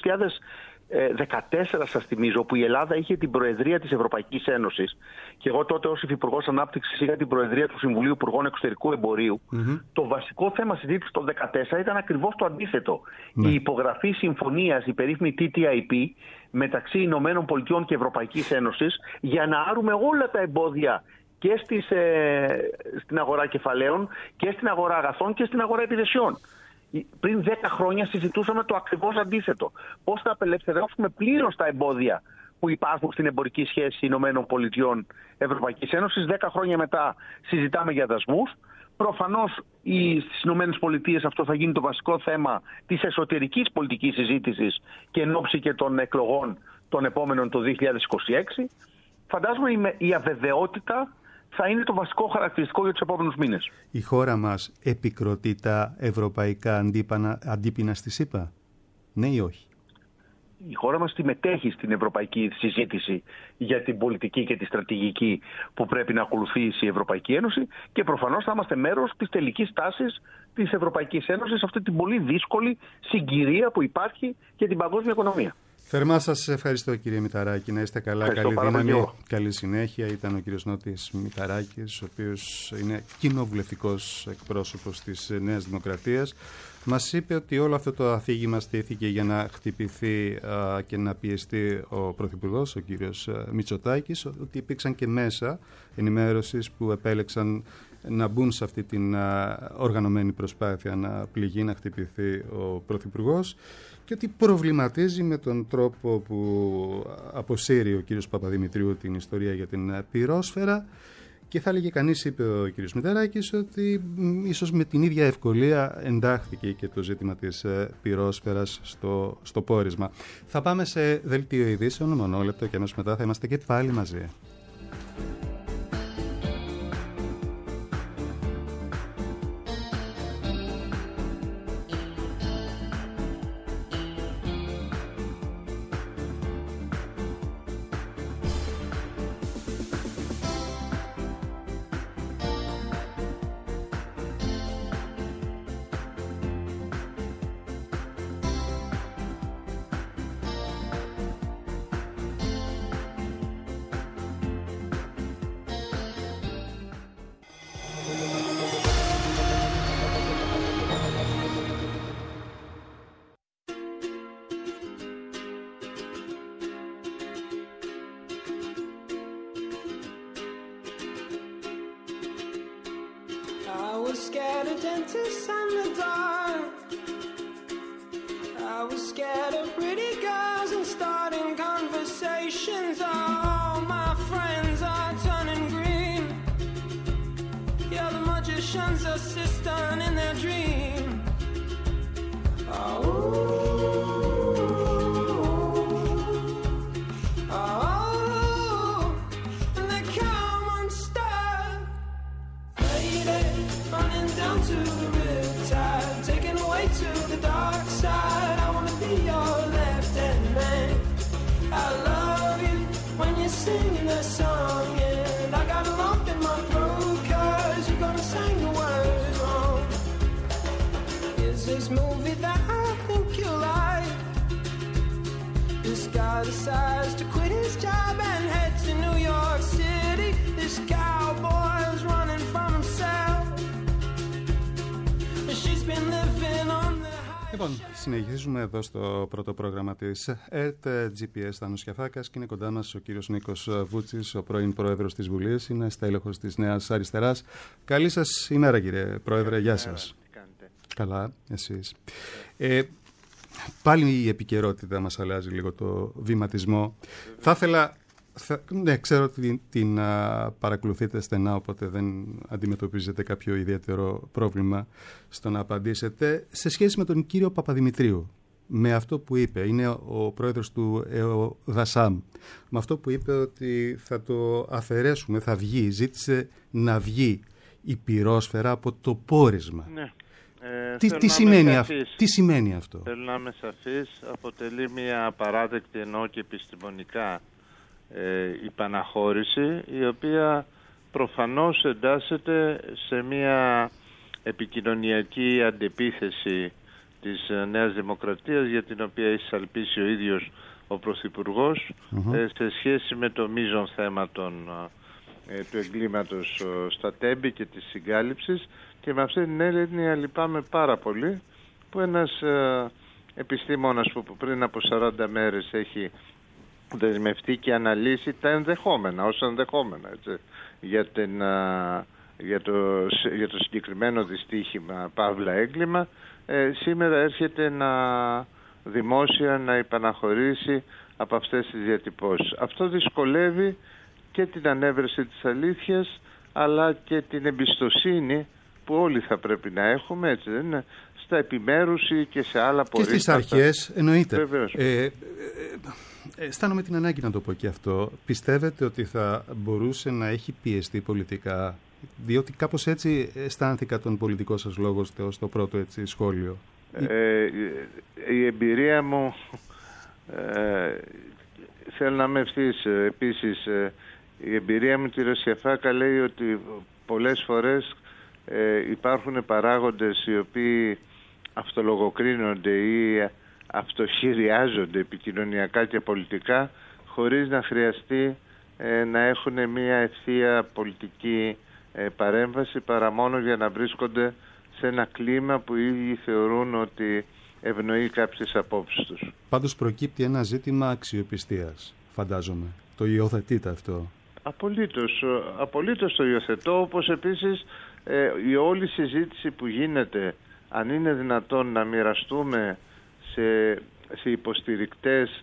S4: 2014, σας θυμίζω, που η Ελλάδα είχε την Προεδρία της Ευρωπαϊκής Ένωσης και εγώ τότε ως Υφυπουργός Ανάπτυξης είχα την Προεδρία του Συμβουλίου Υπουργών Εξωτερικού Εμπορίου. Το βασικό θέμα συζήτησης το 2014 ήταν ακριβώς το αντίθετο. Η υπογραφή συμφωνίας, η περίφημη TTIP, μεταξύ Ηνωμένων Πολιτειών και Ευρωπαϊκής Ένωσης, για να άρουμε όλα τα εμπόδια και στην αγορά κεφαλαίων και στην αγορά αγαθών και στην αγορά υπηρεσιών. Πριν 10 χρόνια συζητούσαμε το ακριβώς αντίθετο. Πώς θα απελευθερώσουμε πλήρως τα εμπόδια που υπάρχουν στην εμπορική σχέση Ηνωμένων Πολιτειών Ευρωπαϊκής Ένωσης. 10 χρόνια μετά συζητάμε για δασμούς. Προφανώς στις Ηνωμένες Πολιτείες αυτό θα γίνει το βασικό θέμα της εσωτερικής πολιτικής συζήτησης και εν ώψη και των εκλογών των επόμενων το 2026. Φαντάζομαι η αβεβαιότητα θα είναι το βασικό χαρακτηριστικό για τους επόμενους μήνες. Η χώρα μας επικροτεί τα ευρωπαϊκά αντίπεινα στη ΣΥΠΑ, ναι ή όχι? Η χώρα μας συμμετέχει στην ευρωπαϊκή συζήτηση για την πολιτική και τη στρατηγική που πρέπει να ακολουθήσει η Ευρωπαϊκή Ένωση και προφανώς θα είμαστε μέρος της τελικής τάσης της Ευρωπαϊκής Ένωσης σε αυτή την πολύ δύσκολη συγκυρία που υπάρχει για την παγκόσμια οικονομία. Θερμά σας ευχαριστώ, κύριε Μηταράκη. Να είστε καλά, καλή δύναμη, καλή συνέχεια. Ήταν ο κύριος Νότης Μηταράκης, ο οποίος είναι κοινοβουλευτικός εκπρόσωπος της Νέας Δημοκρατίας. Μας είπε ότι όλο αυτό το αφήγημα στήθηκε για να χτυπηθεί και να πιεστεί ο Πρωθυπουργός, ο κύριος Μητσοτάκης, ότι υπήρξαν και μέσα ενημέρωσης που επέλεξαν να μπουν σε αυτή την οργανωμένη προσπάθεια να πληγεί, να χτυπηθεί ο Πρωθυπουργός, και ότι προβληματίζει με τον τρόπο που αποσύρει ο κύριος Παπαδημητρίου την ιστορία για την πυρόσφαιρα, και θα έλεγε κανείς, είπε ο κύριος Μηταράκης, ότι ίσως με την ίδια ευκολία εντάχθηκε και το ζήτημα της πυρόσφαιρας στο πόρισμα. Θα πάμε σε δελτίο ειδήσεων, μονόλεπτο, και αμέσως μετά θα είμαστε και πάλι μαζί.
S6: was scared of dentists and the dark. I was scared of pretty girls and starting conversations. All my friends are turning green. Yeah, the magicians assistant in their dream. Down to the riptide, taken away to the dark side. I wanna be your left-hand man. I love you when you're singing that song, and I got a lump in my throat 'cause you're gonna sing the words wrong. Is this movie that I think you like? This guy decides to quit his job and head to New York City. This cowboy's running from himself.
S3: Λοιπόν, συνεχίζουμε εδώ στο πρώτο πρόγραμμα της ΕΡΤ GPS Θάνος Κιαφάκας και είναι κοντά μας ο κύριος Νίκος Βούτσης, ο πρώην πρόεδρος της Βουλής, είναι στέλεχος της Νέας Αριστεράς. Καλή σας ημέρα, κύριε πρόεδρε, γεια σας.
S7: Τι κάνετε?
S3: Καλά, εσείς. Πάλι η επικαιρότητα μας αλλάζει λίγο το βηματισμό. Θα ήθελα... Ναι, ξέρω ότι την παρακολουθείτε στενά, οπότε δεν αντιμετωπίζετε κάποιο ιδιαίτερο πρόβλημα στο να απαντήσετε. Σε σχέση με τον κύριο Παπαδημητρίου, με αυτό που είπε, είναι ο πρόεδρος του ΕΟΔΑΣΑΜ, με αυτό που είπε ότι θα το αφαιρέσουμε, θα βγει, ζήτησε να βγει η πυρόσφαιρα από το πόρισμα.
S7: Ναι.
S3: Τι σημαίνει αυτό?
S7: Θέλω να είμαι σαφής, αποτελεί μια απαράδεκτη ενώ και επιστημονικά η παναχώρηση, η οποία προφανώς εντάσσεται σε μια επικοινωνιακή αντεπίθεση της Νέας Δημοκρατίας, για την οποία έχει σαλπίσει ο ίδιος ο Πρωθυπουργός, σε σχέση με το μείζον θέμα του εγκλήματος στα Τέμπη και της συγκάλυψης. Και με αυτή την έννοια λυπάμαι πάρα πολύ που ένας επιστήμονας που πριν από 40 μέρες έχει δεσμευτεί και αναλύσει τα ενδεχόμενα, ως ενδεχόμενα, έτσι, για το συγκεκριμένο δυστύχημα παύλα έγκλημα, σήμερα έρχεται δημόσια να υπαναχωρήσει από αυτές τις διατυπώσεις. Αυτό δυσκολεύει και την ανέβρεση της αλήθειας, αλλά και την εμπιστοσύνη που όλοι θα πρέπει να έχουμε, έτσι δεν είναι, στα επιμέρους ή και σε άλλα πορίσματα.
S3: Και στις αρχές, εννοείται. Αισθάνομαι την ανάγκη να το πω και αυτό. Πιστεύετε ότι θα μπορούσε να έχει πιεστεί πολιτικά? Διότι κάπως έτσι αισθάνθηκα τον πολιτικό σας λόγο στο πρώτο έτσι σχόλιο.
S7: Η εμπειρία μου, θέλω να με ευθύς επίσης, η εμπειρία μου, κύριε Σιαφάκα, λέει ότι πολλές φορές υπάρχουν παράγοντες οι οποίοι αυτολογοκρίνονται ή αυτοχειριάζονται επικοινωνιακά και πολιτικά, χωρίς να χρειαστεί να έχουν μια ευθεία πολιτική παρέμβαση, παρά μόνο για να βρίσκονται σε ένα κλίμα που οι ίδιοι θεωρούν ότι ευνοεί κάποιες απόψεις τους. Πάντως προκύπτει ένα ζήτημα αξιοπιστίας, φαντάζομαι. Το υιοθετείτε αυτό? Απολύτως το υιοθετώ, όπως επίσης η όλη συζήτηση που γίνεται, αν είναι δυνατόν να μοιραστούμε σε υποστηρικτές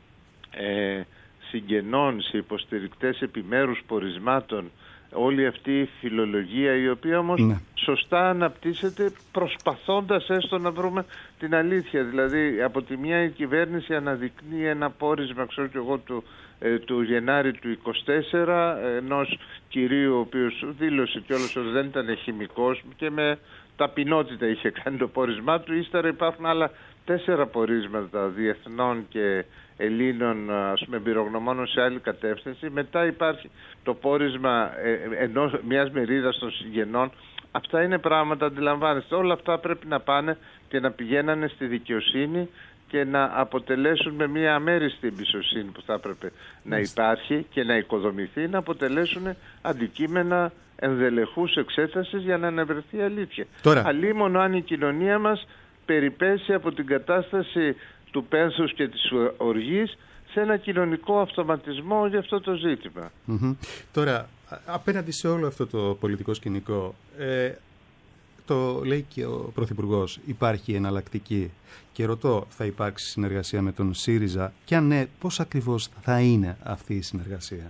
S7: συγγενών, σε υποστηρικτές επιμέρους πορισμάτων, όλη αυτή η φιλολογία, η οποία όμως σωστά αναπτύσσεται προσπαθώντας έστω να βρούμε την αλήθεια. Δηλαδή από τη μια η κυβέρνηση αναδεικνύει ένα πόρισμα, ξέρω και εγώ, του Γενάρη του 24, ενός κυρίου ο οποίος δήλωσε κιόλας ότι δεν ήταν χημικός και με ταπεινότητα είχε κάνει το πόρισμά του. Ύστερα υπάρχουν άλλα 4 πορίσματα διεθνών και Ελλήνων, ας πούμε, εμπειρογνωμόνων σε άλλη κατεύθυνση. Μετά υπάρχει το πόρισμα μιας μερίδας των συγγενών. Αυτά είναι πράγματα, αντιλαμβάνεστε, όλα αυτά πρέπει να πάνε και να πηγαίνανε στη δικαιοσύνη και να αποτελέσουν, με μια αμέριστη εμπιστοσύνη που θα έπρεπε να υπάρχει και να οικοδομηθεί, να αποτελέσουν αντικείμενα ενδελεχούς εξέτασης για να αναβρεθεί αλήθεια. Αλίμονο αν η κοινωνία μας περιπέσει από την κατάσταση του πένθους και της οργής σε ένα κοινωνικό αυτοματισμό για αυτό το ζήτημα.
S3: Τώρα, απέναντι σε όλο αυτό το πολιτικό σκηνικό, το λέει και ο Πρωθυπουργός, υπάρχει εναλλακτική. Και ρωτώ, θα υπάρξει συνεργασία με τον ΣΥΡΙΖΑ και αν ναι, πώς ακριβώς θα είναι αυτή η συνεργασία?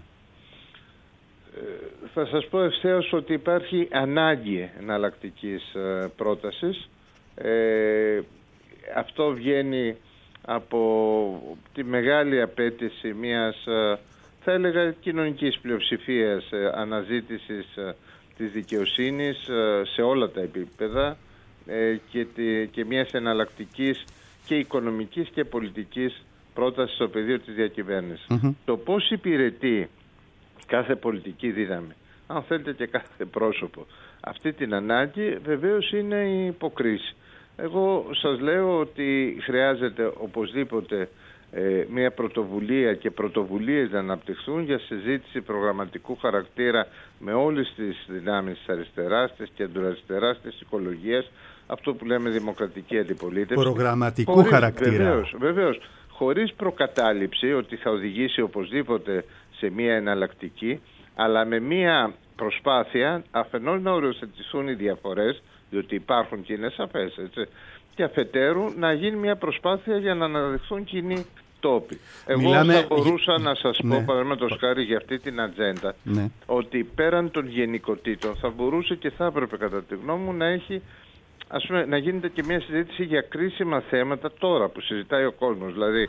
S7: Θα σας πω ευθέως ότι υπάρχει ανάγκη εναλλακτικής πρότασης. Αυτό βγαίνει από τη μεγάλη απέτηση μιας, θα έλεγα, κοινωνικής πλειοψηφίας αναζήτησης της δικαιοσύνης σε όλα τα επίπεδα και μιας εναλλακτικής και οικονομικής και πολιτικής πρότασης στο πεδίο της διακυβέρνησης. Το πώς υπηρετεί κάθε πολιτική δύναμη, αν θέλετε και κάθε πρόσωπο, αυτή την ανάγκη, βεβαίως είναι η υποκρίση. Εγώ σας λέω ότι χρειάζεται οπωσδήποτε μια πρωτοβουλία και πρωτοβουλίες να αναπτυχθούν για συζήτηση προγραμματικού χαρακτήρα με όλες τις δυνάμεις της αριστεράς, της κεντροαριστεράς, της οικολογίας, αυτό που λέμε δημοκρατική αντιπολίτευση.
S3: Προγραμματικού χαρακτήρα.
S7: Βεβαίως, χωρίς προκατάληψη ότι θα οδηγήσει οπωσδήποτε σε μια εναλλακτική, αλλά με μια προσπάθεια αφενός να οριοθετηθούν οι διαφορές, διότι υπάρχουν και είναι σαφές, έτσι, και αφετέρου να γίνει μια προσπάθεια για να αναδειχθούν κοινοί τόποι. Εγώ θα μπορούσα να σας πω, παραδείγματος χάρη για αυτή την ατζέντα, ότι πέραν των γενικοτήτων θα μπορούσε και θα έπρεπε κατά τη γνώμη μου να έχει, ας πούμε, να γίνεται και μια συζήτηση για κρίσιμα θέματα τώρα που συζητάει ο κόσμος, δηλαδή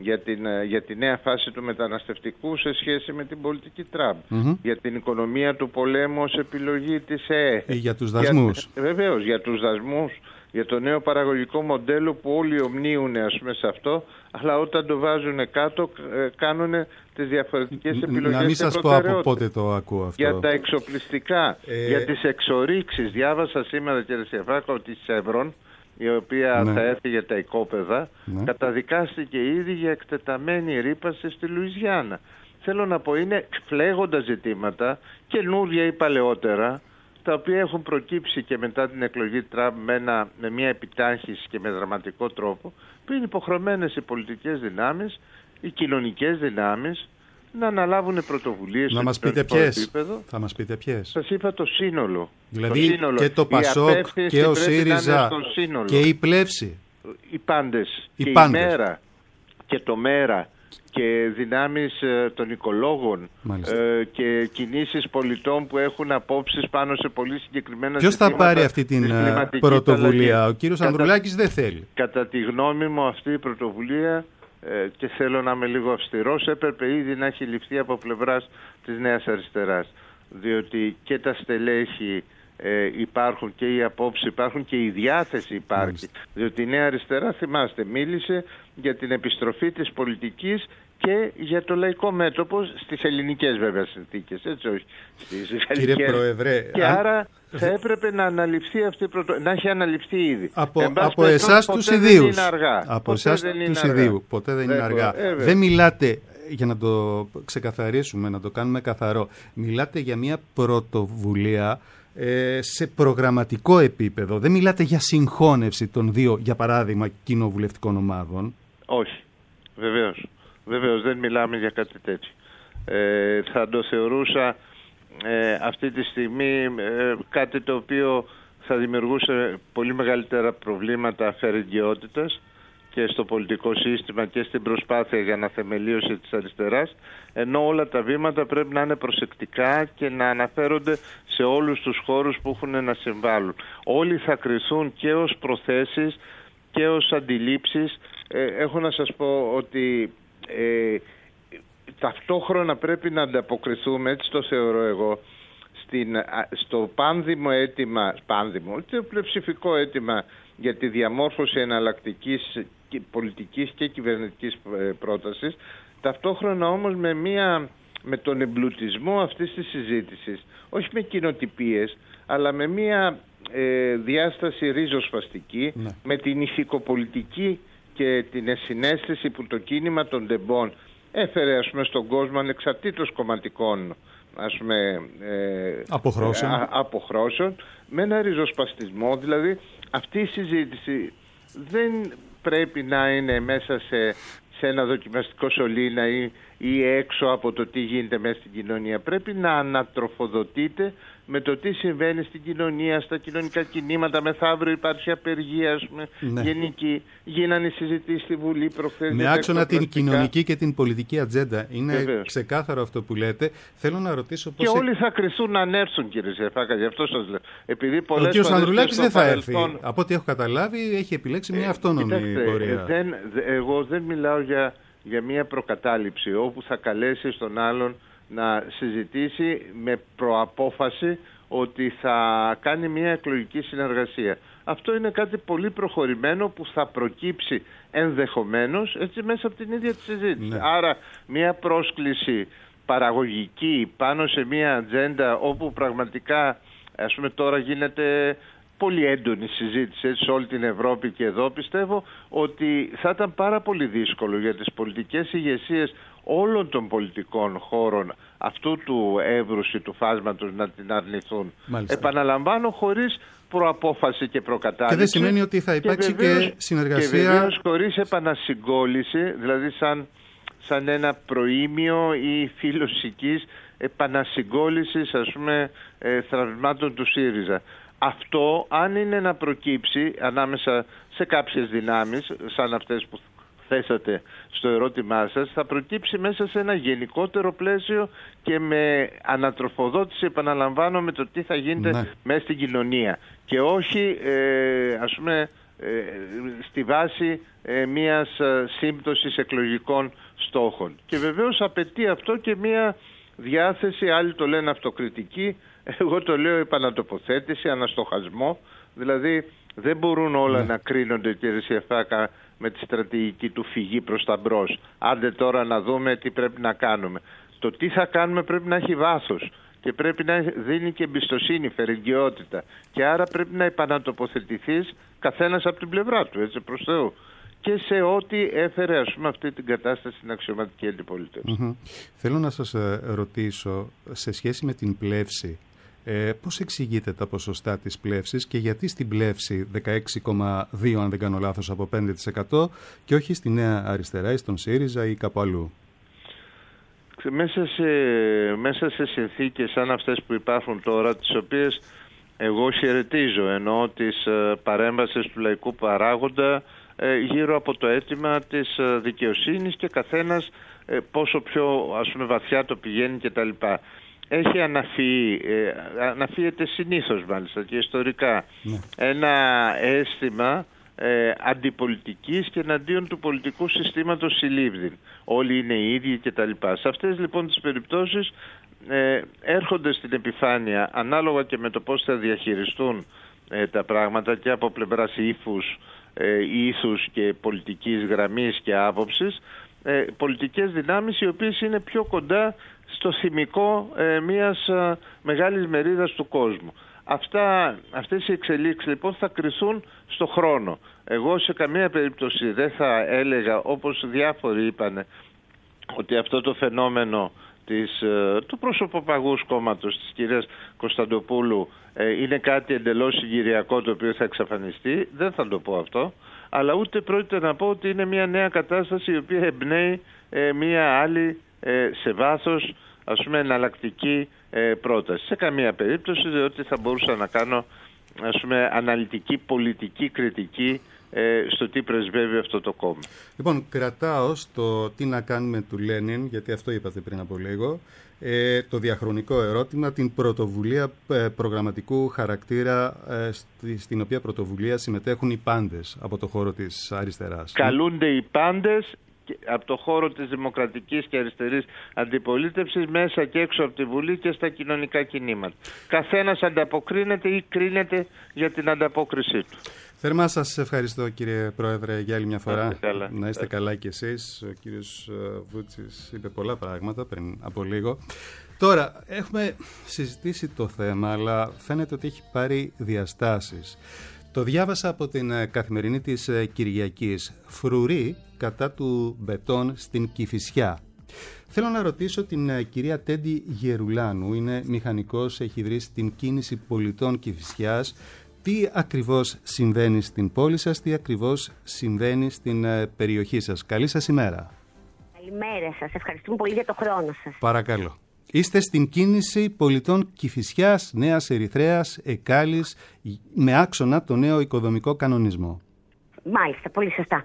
S7: για τη νέα φάση του μεταναστευτικού σε σχέση με την πολιτική Τραμπ, για την οικονομία του πολέμου ως επιλογή της ΕΕ,
S3: για τους δασμούς.
S7: Βεβαίως, για τους δασμούς, για το νέο παραγωγικό μοντέλο που όλοι ομνίουν, ας πούμε, σε αυτό, αλλά όταν το βάζουν κάτω κάνουν τις διαφορετικές επιλογές.
S3: Να μην σας πω από πότε το ακούω αυτό.
S7: Για τα εξοπλιστικά, για τις εξορίξεις. Διάβασα σήμερα, κύριε Σιαφάκα, ότι η Σεύρον, η οποία θα έρθει για τα οικόπεδα, καταδικάστηκε ήδη για εκτεταμένη ρύπαση στη Λουιζιάννα. Θέλω να πω, είναι φλέγοντα ζητήματα, καινούρια ή παλαιότερα, τα οποία έχουν προκύψει και μετά την εκλογή Τραμπ με μια επιτάχυνση και με δραματικό τρόπο, που είναι υποχρεωμένες οι πολιτικές δυνάμεις, οι κοινωνικές δυνάμεις, να αναλάβουν πρωτοβουλίες
S3: να μας πείτε ποιες. Θα μας πείτε ποιες.
S7: Σας είπα το σύνολο.
S3: Δηλαδή το σύνολο. Και το ΠΑΣΟΚ και ο ΣΥΡΙΖΑ και η πλεύση.
S7: Οι πάντες. Και η ΜΕΡΑ και το ΜΕΡΑ και δυνάμεις των οικολόγων και κινήσεις πολιτών που έχουν απόψεις πάνω σε πολύ συγκεκριμένα
S3: ζητήματα. Ποιος θα πάρει αυτή την πρωτοβουλία? Ο κύριος Ανδρουλάκης δεν θέλει.
S7: Κατά τη γνώμη μου αυτή η πρωτοβουλία, και θέλω να είμαι λίγο αυστηρός, έπρεπε ήδη να έχει ληφθεί από πλευράς της Νέας Αριστεράς, διότι και τα στελέχη υπάρχουν και οι απόψεις υπάρχουν και η διάθεση υπάρχει, διότι η Νέα Αριστερά, θυμάστε, μίλησε για την επιστροφή της πολιτικής και για το λαϊκό μέτωπο στις ελληνικές βέβαια συνθήκες, έτσι, όχι στις γαλλικές.
S3: Κύριε Πρόεδρε,
S7: και άρα θα έπρεπε να αναλυφθεί αυτή να έχει αναλυφθεί ήδη.
S3: Από εσάς τους ιδίους. Από εσάς τους ιδίους. Ποτέ δεν είναι αργά. Δεν μιλάτε, για να το ξεκαθαρίσουμε, να το κάνουμε καθαρό, μιλάτε για μια πρωτοβουλία σε προγραμματικό επίπεδο. Δεν μιλάτε για συγχώνευση των δύο, για παράδειγμα, κοινοβουλευτικών ομάδων.
S7: Όχι. Βεβαίως δεν μιλάμε για κάτι τέτοιο. Θα το θεωρούσα αυτή τη στιγμή κάτι το οποίο θα δημιουργούσε πολύ μεγαλύτερα προβλήματα αφαιρεγγιότητας και στο πολιτικό σύστημα και στην προσπάθεια για αναθεμελίωση της αριστεράς, ενώ όλα τα βήματα πρέπει να είναι προσεκτικά και να αναφέρονται σε όλους τους χώρους που έχουν να συμβάλλουν. Όλοι θα κριθούν και ως προθέσεις και ως αντιλήψεις. Έχω να σας πω ότι ταυτόχρονα πρέπει να ανταποκριθούμε, έτσι το θεωρώ εγώ, στο πάνδημο αίτημα, το πλειοψηφικό αίτημα για τη διαμόρφωση εναλλακτικής πολιτικής και κυβερνητικής πρότασης, ταυτόχρονα όμως με τον εμπλουτισμό αυτής της συζήτησης, όχι με κοινοτυπίες, αλλά με μια διάσταση ριζοσπαστική, με την ηθικοπολιτική και την συναίσθηση που το κίνημα των τεμπών έφερε, ας πούμε, στον κόσμο ανεξαρτήτως κομματικών, ας πούμε, αποχρώσεων, με ένα ριζοσπαστισμό. Δηλαδή αυτή η συζήτηση δεν πρέπει να είναι μέσα σε ένα δοκιμαστικό σωλήνα ή έξω από το τι γίνεται μέσα στην κοινωνία. Πρέπει να ανατροφοδοτείται με το τι συμβαίνει στην κοινωνία, στα κοινωνικά κινήματα. Μεθαύριο υπάρχει απεργία, ας πούμε, γενική. Γίνανε συζητήσεις στη Βουλή προχθές.
S3: Με άξονα την κοινωνική και την πολιτική ατζέντα. Είναι ξεκάθαρο αυτό που λέτε. Θέλω να ρωτήσω πώς.
S7: Και όλοι θα κριθούν να ανέρθουν, κύριε Σεφάκα, γι' αυτό σας λέω. Επειδή
S3: ο κ. Ανδρουλάκης δεν θα έρθει. Από ό,τι έχω καταλάβει, έχει επιλέξει μια αυτόνομη πορεία.
S7: Εγώ δεν μιλάω για μια προκατάληψη όπου θα καλέσει τον άλλον να συζητήσει με προαπόφαση ότι θα κάνει μια εκλογική συνεργασία. Αυτό είναι κάτι πολύ προχωρημένο που θα προκύψει ενδεχομένως έτσι μέσα από την ίδια τη συζήτηση. Ναι. Άρα μια πρόσκληση παραγωγική πάνω σε μια ατζέντα όπου πραγματικά, ας πούμε, τώρα γίνεται πολύ έντονη συζήτηση έτσι, σε όλη την Ευρώπη και εδώ, πιστεύω ότι θα ήταν πάρα πολύ δύσκολο για τις πολιτικές ηγεσίες όλων των πολιτικών χώρων αυτού του εύρους ή του φάσματος να την αρνηθούν. Μάλιστα. Επαναλαμβάνω, χωρίς προαπόφαση και προκατάληψη.
S3: Και δεν σημαίνει ότι θα υπάρξει και συνεργασία.
S7: Και βεβαίως χωρίς επανασυγκόληση, δηλαδή σαν ένα προήμιο ή φιλοσικής επανασυγκόλησης, ας πούμε, θραυμάτων του ΣΥΡΙΖΑ. Αυτό, αν είναι να προκύψει ανάμεσα σε κάποιες δυνάμεις, σαν αυτές που θέσατε στο ερώτημά σας, θα προκύψει μέσα σε ένα γενικότερο πλαίσιο και με ανατροφοδότηση, επαναλαμβάνω, με το τι θα γίνεται μέσα στην κοινωνία. Και όχι, ας πούμε, στη βάση μιας σύμπτωσης εκλογικών στόχων. Και βεβαίως απαιτεί αυτό και μια διάθεση, άλλοι το λένε αυτοκριτική, εγώ το λέω επανατοποθέτηση, αναστοχασμό. Δηλαδή δεν μπορούν όλα να κρίνονται, κύριε Σιεφάκα, με τη στρατηγική του φυγή προς τα μπρος. Άντε τώρα να δούμε τι πρέπει να κάνουμε. Το τι θα κάνουμε πρέπει να έχει βάθος και πρέπει να δίνει και εμπιστοσύνη, φερεγγιότητα. Και άρα πρέπει να επανατοποθετηθείς καθένας από την πλευρά του, έτσι, προς Θεού. Και σε ό,τι έφερε, ας πούμε, αυτή την κατάσταση στην αξιωματική αντιπολίτευση.
S3: Θέλω να σας ρωτήσω, σε σχέση με την πλεύση, πώς εξηγείτε τα ποσοστά της πλεύσης και γιατί στην πλεύση 16,2, αν δεν κάνω λάθος, από 5% και όχι στη Νέα Αριστερά ή στον ΣΥΡΙΖΑ ή κάπου αλλού?
S7: Μέσα σε συνθήκες σαν αυτές που υπάρχουν τώρα, τις οποίες εγώ χαιρετίζω, εννοώ τις παρέμβασεις του λαϊκού παράγοντα γύρω από το αίτημα της δικαιοσύνης και καθένας πόσο πιο, ας πούμε, βαθιά το πηγαίνει κτλ. Έχει αναφύεται συνήθως μάλιστα και ιστορικά ένα αίσθημα αντιπολιτικής και εναντίον του πολιτικού συστήματος συλλήβδην. Όλοι είναι οι ίδιοι κτλ. Σε αυτές λοιπόν τις περιπτώσεις έρχονται στην επιφάνεια, ανάλογα και με το πώς θα διαχειριστούν τα πράγματα και από πλευράς ήθους και πολιτικής γραμμής και άποψης, πολιτικές δυνάμεις οι οποίες είναι πιο κοντά στο θυμικό μιας μεγάλης μερίδας του κόσμου. Αυτές οι εξελίξεις λοιπόν θα κριθούν στο χρόνο. Εγώ σε καμία περίπτωση δεν θα έλεγα, όπως διάφοροι είπανε, ότι αυτό το φαινόμενο του προσωποπαγούς κόμματος της κυρίας Κωνσταντοπούλου είναι κάτι εντελώς συγκυριακό το οποίο θα εξαφανιστεί. Δεν θα το πω αυτό, αλλά ούτε πρόκειται να πω ότι είναι μια νέα κατάσταση η οποία εμπνέει μια άλλη σε βάθος, ας πούμε, εναλλακτική πρόταση. Σε καμία περίπτωση, διότι θα μπορούσα να κάνω, ας πούμε, αναλυτική πολιτική κριτική στο τι πρεσβεύει αυτό το κόμμα.
S3: Λοιπόν, κρατάω στο τι να κάνουμε του Λένιν, γιατί αυτό είπατε πριν από λίγο, το διαχρονικό ερώτημα, την πρωτοβουλία προγραμματικού χαρακτήρα, στην οποία πρωτοβουλία συμμετέχουν οι πάντες από το χώρο της αριστεράς.
S7: Καλούνται οι πάντες από το χώρο της δημοκρατικής και αριστερής αντιπολίτευσης, μέσα και έξω από τη Βουλή και στα κοινωνικά κινήματα. Καθένας ανταποκρίνεται ή κρίνεται για την ανταπόκρισή του.
S3: Θερμά σας ευχαριστώ, κύριε Πρόεδρε, για άλλη μια φορά. Να είστε καλά κι εσείς. Ο κύριος Βούτσης είπε πολλά πράγματα πριν από λίγο. Τώρα, έχουμε συζητήσει το θέμα, αλλά φαίνεται ότι έχει πάρει διαστάσεις. Το διάβασα από την Καθημερινή της Κυριακής. Φρουρή κατά του μπετόν στην Κηφισιά. Θέλω να ρωτήσω την κυρία Τέντη Γερουλάνου, είναι μηχανικός, έχει ιδρύσει την Κίνηση Πολιτών Κηφισιάς. Τι ακριβώς συμβαίνει στην πόλη σας, τι ακριβώς συμβαίνει στην περιοχή σας? Καλή σας ημέρα.
S8: Καλημέρα σας, ευχαριστούμε πολύ για το χρόνο σας.
S3: Παρακαλώ. Είστε στην κίνηση πολιτών Κηφισιάς, Νέας Ερυθρέας, Εκάλης, με άξονα το νέο οικοδομικό κανονισμό.
S8: Μάλιστα, πολύ σωστά.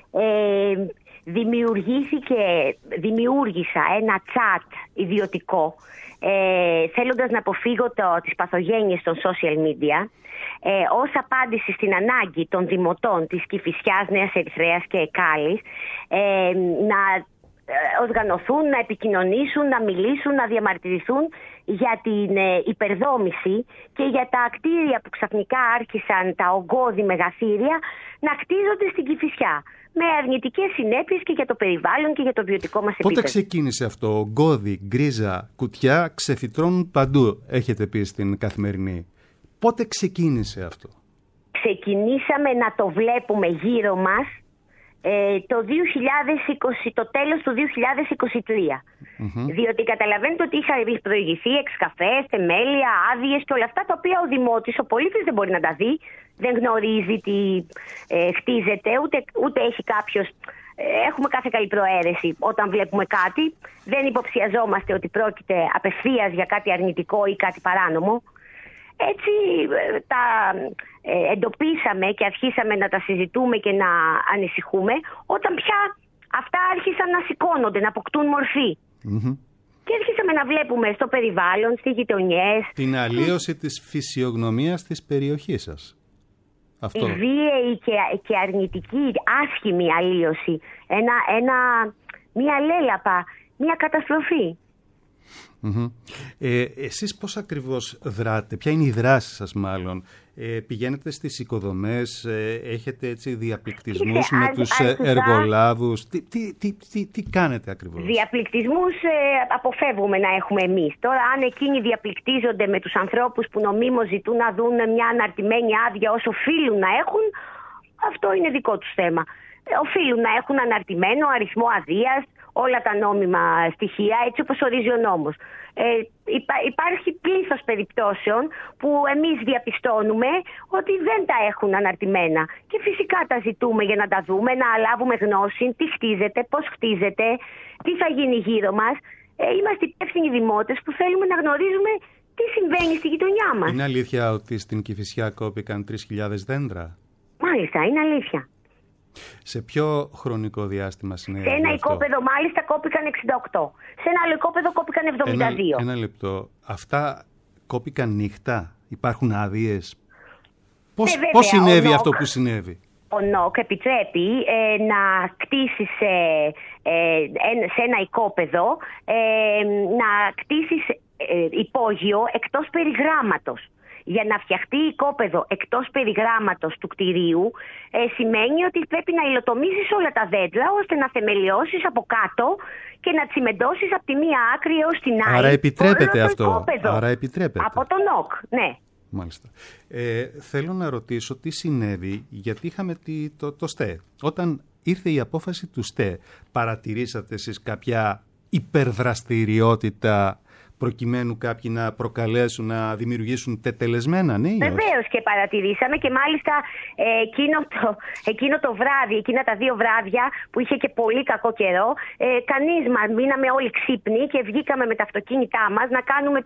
S8: Δημιούργησα ένα chat ιδιωτικό, θέλοντας να αποφύγω τις παθογένειες των social media, ως απάντηση στην ανάγκη των δημοτών της Κηφισιάς, Νέας Ερυθρέας και Εκάλης να οργανωθούν, να επικοινωνήσουν, να μιλήσουν, να διαμαρτυρηθούν για την υπερδόμηση και για τα κτίρια που ξαφνικά άρχισαν, τα ογκώδη μεγαθύρια, να κτίζονται στην Κηφισιά, με αρνητικές συνέπειες και για το περιβάλλον και για το βιωτικό μας επίπεδο.
S3: Πότε ξεκίνησε αυτό? Ογκώδη, γκρίζα, κουτιά ξεφυτρώνουν παντού, έχετε πει στην Καθημερινή. Πότε ξεκίνησε αυτό?
S8: Ξεκινήσαμε να το βλέπουμε γύρω μας το 2020, το τέλος του 2023. Διότι καταλαβαίνετε ότι είχα προηγηθεί εξκαφές, θεμέλια, άδειες και όλα αυτά, τα οποία ο δημότης, ο πολίτης δεν μπορεί να τα δει, δεν γνωρίζει τι χτίζεται, ούτε έχει κάποιος. Έχουμε κάθε καλή προαίρεση όταν βλέπουμε κάτι. Δεν υποψιαζόμαστε ότι πρόκειται απευθείας για κάτι αρνητικό ή κάτι παράνομο. Έτσι τα εντοπίσαμε και αρχίσαμε να τα συζητούμε και να ανησυχούμε όταν πια αυτά άρχισαν να σηκώνονται, να αποκτούν μορφή. Και αρχίσαμε να βλέπουμε στο περιβάλλον, στις γειτονιές. Την
S3: αλλίωση της φυσιογνωμίας της περιοχής σας. Αυτό.
S8: Η βίαιη και αρνητική, άσχημη αλλίωση. Μια λέλαπα, μια καταστροφή.
S3: Εσείς πώς ακριβώς δράτε, ποια είναι η δράση σας μάλλον? Πηγαίνετε στις οικοδομές, έχετε έτσι διαπληκτισμούς με τους εργολάβους, τι κάνετε ακριβώς?
S8: Διαπληκτισμούς αποφεύγουμε να έχουμε εμείς. Τώρα αν εκείνοι διαπληκτίζονται με τους ανθρώπους που νομίμως ζητούν να δουν μια αναρτημένη άδεια όσο οφείλουν να έχουν, αυτό είναι δικό τους θέμα. Οφείλουν να έχουν αναρτημένο αριθμό αδείας, όλα τα νόμιμα στοιχεία, έτσι όπως ορίζει ο νόμος. Υπάρχει πλήθος περιπτώσεων που εμείς διαπιστώνουμε ότι δεν τα έχουν αναρτημένα. Και φυσικά τα ζητούμε για να τα δούμε, να λάβουμε γνώση, τι χτίζεται, πώς χτίζεται, τι θα γίνει γύρω μας. Είμαστε υπεύθυνοι δημότες που θέλουμε να γνωρίζουμε τι συμβαίνει στη γειτονιά μας.
S3: Είναι αλήθεια ότι στην Κηφισιά κόπηκαν 3.000 δέντρα?
S8: Μάλιστα, είναι αλήθεια.
S3: Σε ποιο χρονικό διάστημα συνέβη?
S8: Σε ένα οικόπεδο μάλιστα κόπηκαν 68. Σε ένα άλλο οικόπεδο κόπηκαν 72.
S3: Ένα λεπτό. Αυτά κόπηκαν νύχτα? Υπάρχουν άδειες? Πώς συνέβη αυτό που συνέβη?
S8: Ο ΝΟΚ επιτρέπει να κτίσεις σε ένα οικόπεδο, να κτίσεις υπόγειο εκτός περιγράμματος. Για να φτιαχτεί οικόπεδο εκτός περιγράμματος του κτηρίου σημαίνει ότι πρέπει να υλοτομήσεις όλα τα δέντρα ώστε να θεμελιώσεις από κάτω και να τσιμεντώσεις από τη μία άκρη έως την άλλη.
S3: Άρα επιτρέπεται αυτό? Άρα επιτρέπεται.
S8: Από το ΝΟΚ, ναι.
S3: Μάλιστα. Θέλω να ρωτήσω τι συνέβη, γιατί είχαμε το ΣΤΕ. Όταν ήρθε η απόφαση του ΣΤΕ, παρατηρήσατε εσείς κάποια υπερδραστηριότητα προκειμένου κάποιοι να προκαλέσουν, να δημιουργήσουν τετελεσμένα νέοι?
S8: Βεβαίως και παρατηρήσαμε και μάλιστα εκείνο το βράδυ, εκείνα τα 2 βράδια που είχε και πολύ κακό καιρό, κανείς μας, μείναμε όλοι ξύπνοι και βγήκαμε με τα αυτοκίνητά μας να κάνουμε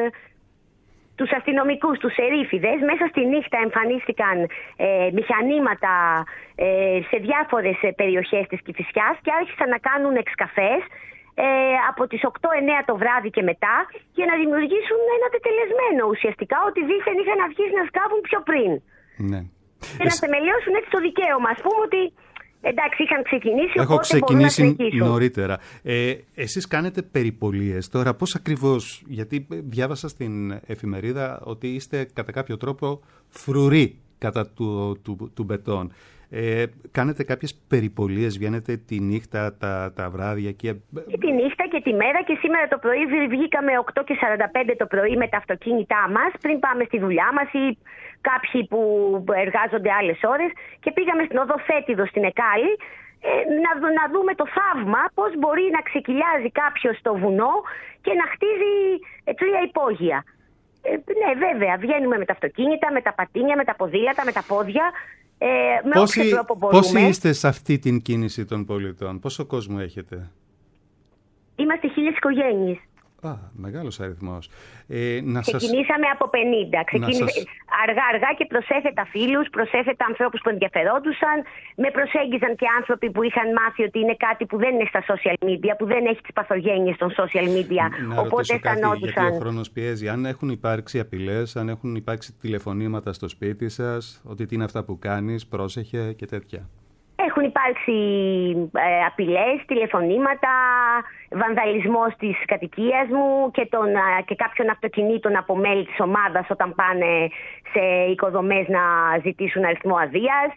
S8: τους αστυνομικούς, τους ερήφιδες. Μέσα στη νύχτα εμφανίστηκαν μηχανήματα σε διάφορες περιοχές της Κηφισιάς και άρχισαν να κάνουν εξκαφές από τις 8-9 το βράδυ και μετά για να δημιουργήσουν ένα τετελεσμένο ουσιαστικά ότι δήθεν είχαν αρχίσει να σκάβουν πιο πριν.
S3: Ναι.
S8: Και να θεμελιώσουν έτσι το δικαίωμα. Ας πούμε ότι εντάξει είχαν ξεκινήσει,
S3: Έχω ξεκινήσει νωρίτερα. Εσείς κάνετε περιπολίες τώρα, πώς ακριβώς? Γιατί διάβασα στην εφημερίδα ότι είστε κατά κάποιο τρόπο φρουροί κατά του μπετόν. Κάνετε κάποιες περιπολίες, βγαίνετε τη νύχτα, τα βράδια και
S8: τη νύχτα και τη μέρα, και σήμερα το πρωί βγήκαμε 8:45 το πρωί με τα αυτοκίνητά μας πριν πάμε στη δουλειά μας ή κάποιοι που εργάζονται άλλες ώρες και πήγαμε στην οδό Φέτιδο στην Εκάλη να δούμε το θαύμα πώς μπορεί να ξεκυλιάζει κάποιος στο βουνό και να χτίζει 3 υπόγεια. Ναι, βέβαια, βγαίνουμε με τα αυτοκίνητα, με τα πατίνια, με τα ποδήλατα, με τα πόδια. Με όποιο τρόπο μπορούμε.
S3: Πόσοι είστε σε αυτή την κίνηση των πολιτών, πόσο κόσμο έχετε?
S8: Είμαστε 1000 οικογένειες.
S3: Μεγάλος αριθμός.
S8: Ξεκινήσαμε από 50. Αργά-αργά και προσέθετα φίλους, προσέθετα ανθρώπους που ενδιαφερόντουσαν. Με προσέγγιζαν και άνθρωποι που είχαν μάθει ότι είναι κάτι που δεν είναι στα social media, που δεν έχει τις παθογένειες των social media.
S3: Οπότε αισθανόντουσαν. Γιατί ο χρόνος πιέζει. Αν έχουν υπάρξει απειλές, αν έχουν υπάρξει τηλεφωνήματα στο σπίτι σας, ότι τι είναι αυτά που κάνεις, πρόσεχε και τέτοια.
S8: Έχουν υπάρξει απειλές, τηλεφωνήματα, βανδαλισμός της κατοικίας μου και κάποιων αυτοκινήτων από μέλη της ομάδας όταν πάνε σε οικοδομές να ζητήσουν αριθμό αδείας.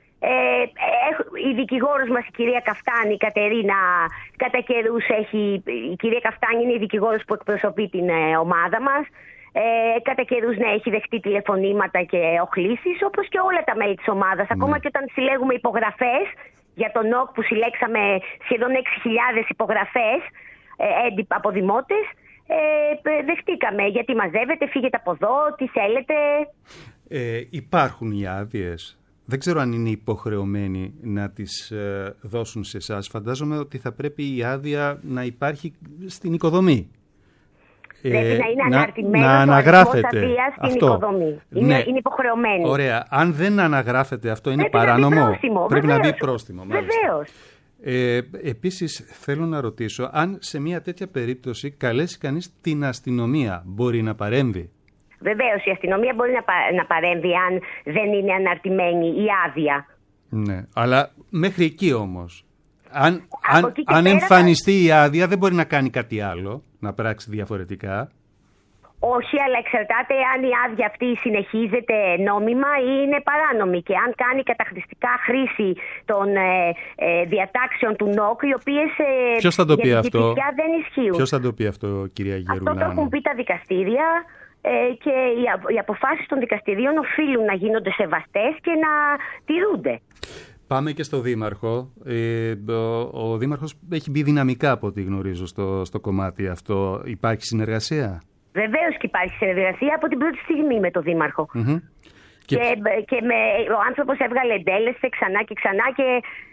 S8: Η δικηγόρος μας, η κυρία Καφτάνη, η Κατερίνα, κατά καιρούς η κυρία Καφτάνη είναι η δικηγόρος που εκπροσωπεί την ομάδα μας. Κατά καιρούς έχει δεχτεί τηλεφωνήματα και οχλήσεις, όπως και όλα τα μέλη της ομάδας. Ακόμα και όταν συλλέγουμε υπογραφές για τον ΝΟΚ που συλλέξαμε σχεδόν 6.000 υπογραφές από δημότες, δεχτήκαμε γιατί μαζεύετε, φύγετε από εδώ, τι θέλετε.
S3: Υπάρχουν οι άδειες. Δεν ξέρω αν είναι υποχρεωμένοι να τις δώσουν σε εσάς. Φαντάζομαι ότι θα πρέπει η άδεια να υπάρχει στην οικοδομή.
S8: Πρέπει να είναι αναρτημένο
S3: να αναγράφεται
S8: στην οικοδομή. Είναι υποχρεωμένη.
S3: Ωραία. Αν δεν αναγράφεται αυτό, είναι παράνομο. Πρέπει να μπει πρόστιμο.
S8: Βεβαίως.
S3: Επίσης, θέλω να ρωτήσω, αν σε μια τέτοια περίπτωση καλέσει κανείς την αστυνομία, μπορεί να παρέμβει?
S8: Βεβαίως, η αστυνομία μπορεί να παρέμβει αν δεν είναι αναρτημένη η άδεια.
S3: Ναι, αλλά μέχρι εκεί όμως. Αν εμφανιστεί η άδεια, δεν μπορεί να κάνει κάτι άλλο, να πράξει διαφορετικά.
S8: Όχι, αλλά εξαρτάται αν η άδεια αυτή συνεχίζεται νόμιμα ή είναι παράνομη και αν κάνει καταχρηστικά χρήση των διατάξεων του ΝΟΚ, οι οποίες
S3: Ποιος θα το πει αυτό?
S8: Δεν ισχύουν.
S3: Ποιος θα το πει αυτό, κυρία Γερουλάνου?
S8: Αυτό το έχουν πει τα δικαστήρια και οι αποφάσεις των δικαστηρίων οφείλουν να γίνονται σεβαστές και να τηρούνται.
S3: Πάμε και στο Δήμαρχο. Ο Δήμαρχος έχει μπει δυναμικά, από ό,τι γνωρίζω, στο κομμάτι αυτό. Υπάρχει συνεργασία?
S8: Βεβαίως και υπάρχει συνεργασία από την πρώτη στιγμή με τον Δήμαρχο.
S3: Mm-hmm.
S8: Και ο άνθρωπος έβγαλε εντέλεση ξανά και ξανά και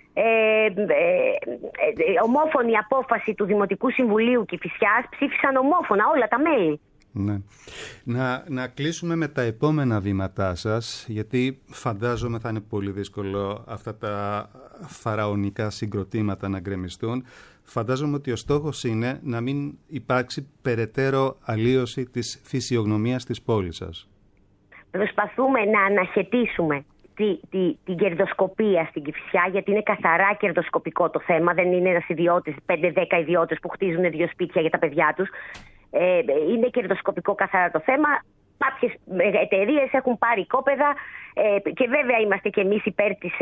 S8: ομόφωνη απόφαση του Δημοτικού Συμβουλίου Κηφισιάς, ψήφισαν ομόφωνα όλα τα μέλη.
S3: Ναι. Να κλείσουμε με τα επόμενα βήματά σας, γιατί φαντάζομαι θα είναι πολύ δύσκολο αυτά τα φαραωνικά συγκροτήματα να γκρεμιστούν. Φαντάζομαι ότι ο στόχος είναι να μην υπάρξει περαιτέρω αλλίωση της φυσιογνωμίας της πόλης σας.
S8: Προσπαθούμε να αναχαιτήσουμε την κερδοσκοπία στην Κηφισιά, γιατί είναι καθαρά κερδοσκοπικό το θέμα. Δεν είναι ένας ιδιώτης, 5-10 ιδιώτες που χτίζουν 2 σπίτια για τα παιδιά τους. Είναι κερδοσκοπικό καθαρά το θέμα. Κάποιες εταιρείες έχουν πάρει κόπεδα και βέβαια είμαστε και εμείς υπέρ της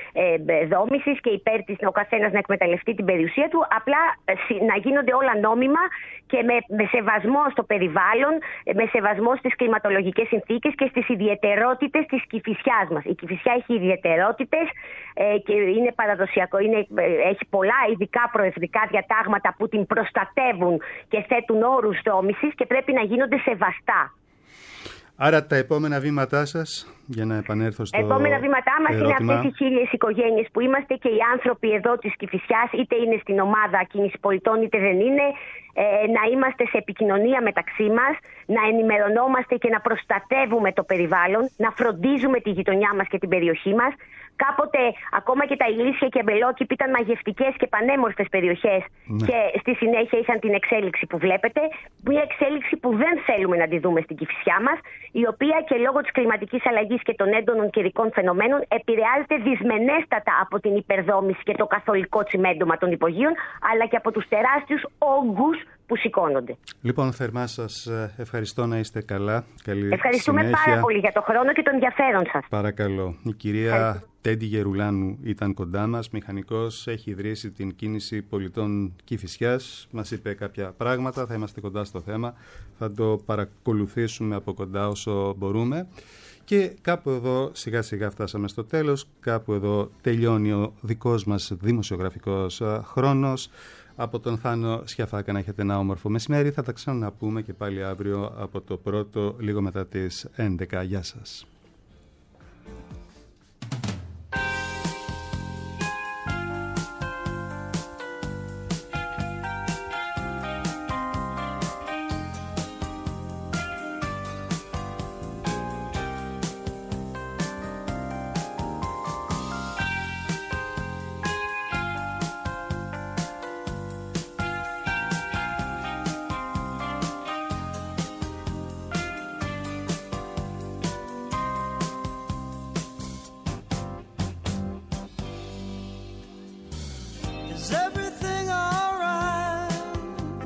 S8: δόμησης και υπέρ της ο καθένας να εκμεταλλευτεί την περιουσία του. Απλά να γίνονται όλα νόμιμα και με σεβασμό στο περιβάλλον, με σεβασμό στις κλιματολογικές συνθήκες και στις ιδιαιτερότητες της Κηφισιάς μας. Η Κηφισιά έχει ιδιαιτερότητες και είναι παραδοσιακό, έχει πολλά ειδικά προεδρικά διατάγματα που την προστατεύουν και θέτουν όρους δόμησης και πρέπει να γίνονται σεβαστά.
S3: Άρα τα επόμενα βήματά σας, για να επανέλθω στο
S8: επόμενα βήματά μας είναι αυτές οι 1.000 οικογένειες που είμαστε και οι άνθρωποι εδώ της Κηφισιάς, είτε είναι στην ομάδα Κίνηση Πολιτών είτε δεν είναι, να είμαστε σε επικοινωνία μεταξύ μας, να ενημερωνόμαστε και να προστατεύουμε το περιβάλλον, να φροντίζουμε τη γειτονιά μας και την περιοχή μας. Κάποτε ακόμα και τα Ηλίσια και Αμπελόκηπη ήταν μαγευτικές και πανέμορφες περιοχές και στη συνέχεια είχαν την εξέλιξη που βλέπετε. Μια εξέλιξη που δεν θέλουμε να τη δούμε στην Κηφισιά μας, η οποία και λόγω της κλιματικής αλλαγής και των έντονων καιρικών φαινομένων επηρεάζεται δυσμενέστατα από την υπερδόμηση και το καθολικό τσιμέντομα των υπογείων, αλλά και από τους τεράστιους όγκους που σηκώνονται.
S3: Λοιπόν, θερμά σας ευχαριστώ, να είστε καλά. Καλή
S8: Ευχαριστούμε
S3: συνέχεια.
S8: πάρα πολύ για το χρόνο και το ενδιαφέρον σας.
S3: Παρακαλώ. Η κυρία Τέντη Γερουλάνου ήταν κοντά μας, μηχανικός, έχει ιδρύσει την Κίνηση Πολιτών Κηφισιάς. Μας είπε κάποια πράγματα, θα είμαστε κοντά στο θέμα. Θα το παρακολουθήσουμε από κοντά όσο μπορούμε. Και κάπου εδώ σιγά σιγά φτάσαμε στο τέλος. Κάπου εδώ τελειώνει ο δικός μας δημοσιογραφικός χρόνος. Από τον Θάνο Σιαφάκα να έχετε ένα όμορφο μεσημέρι. Θα τα ξαναπούμε και πάλι αύριο από το πρώτο, λίγο μετά τις 11. Γεια σας.
S1: Is everything alright?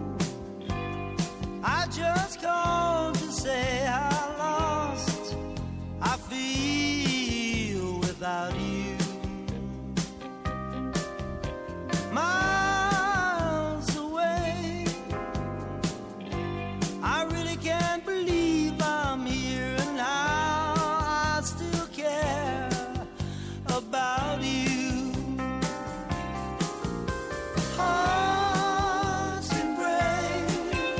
S1: I just called to say how lost I feel without you. Miles away, I really can't believe I'm here and now I still care about you. Hearts can break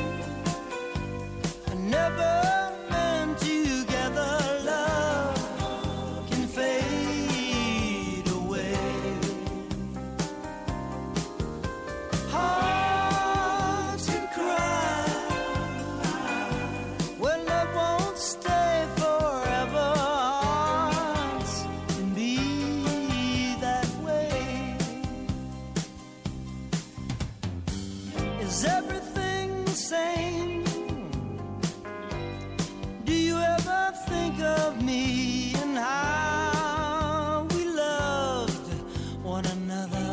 S1: and never meant together. Love can fade away. Hearts can cry when love won't stay forever. Hearts can be that way. Is everything the same? Do you ever think of me and how we loved one another?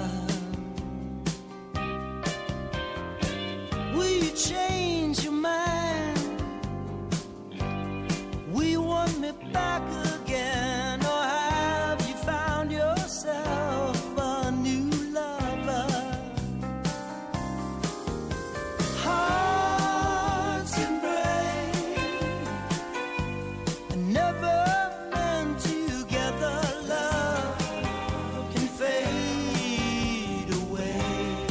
S1: Will you change your mind? Will you want me back again? Or have you found yourself a new lover? Hearts can break and never meant together. Love can fade away.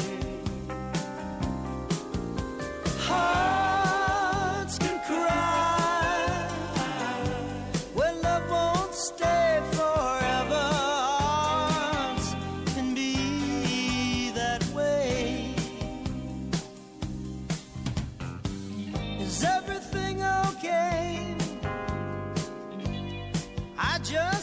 S1: Hearts can cry when love won't stay forever. Hearts can be that way. Is everything okay? I just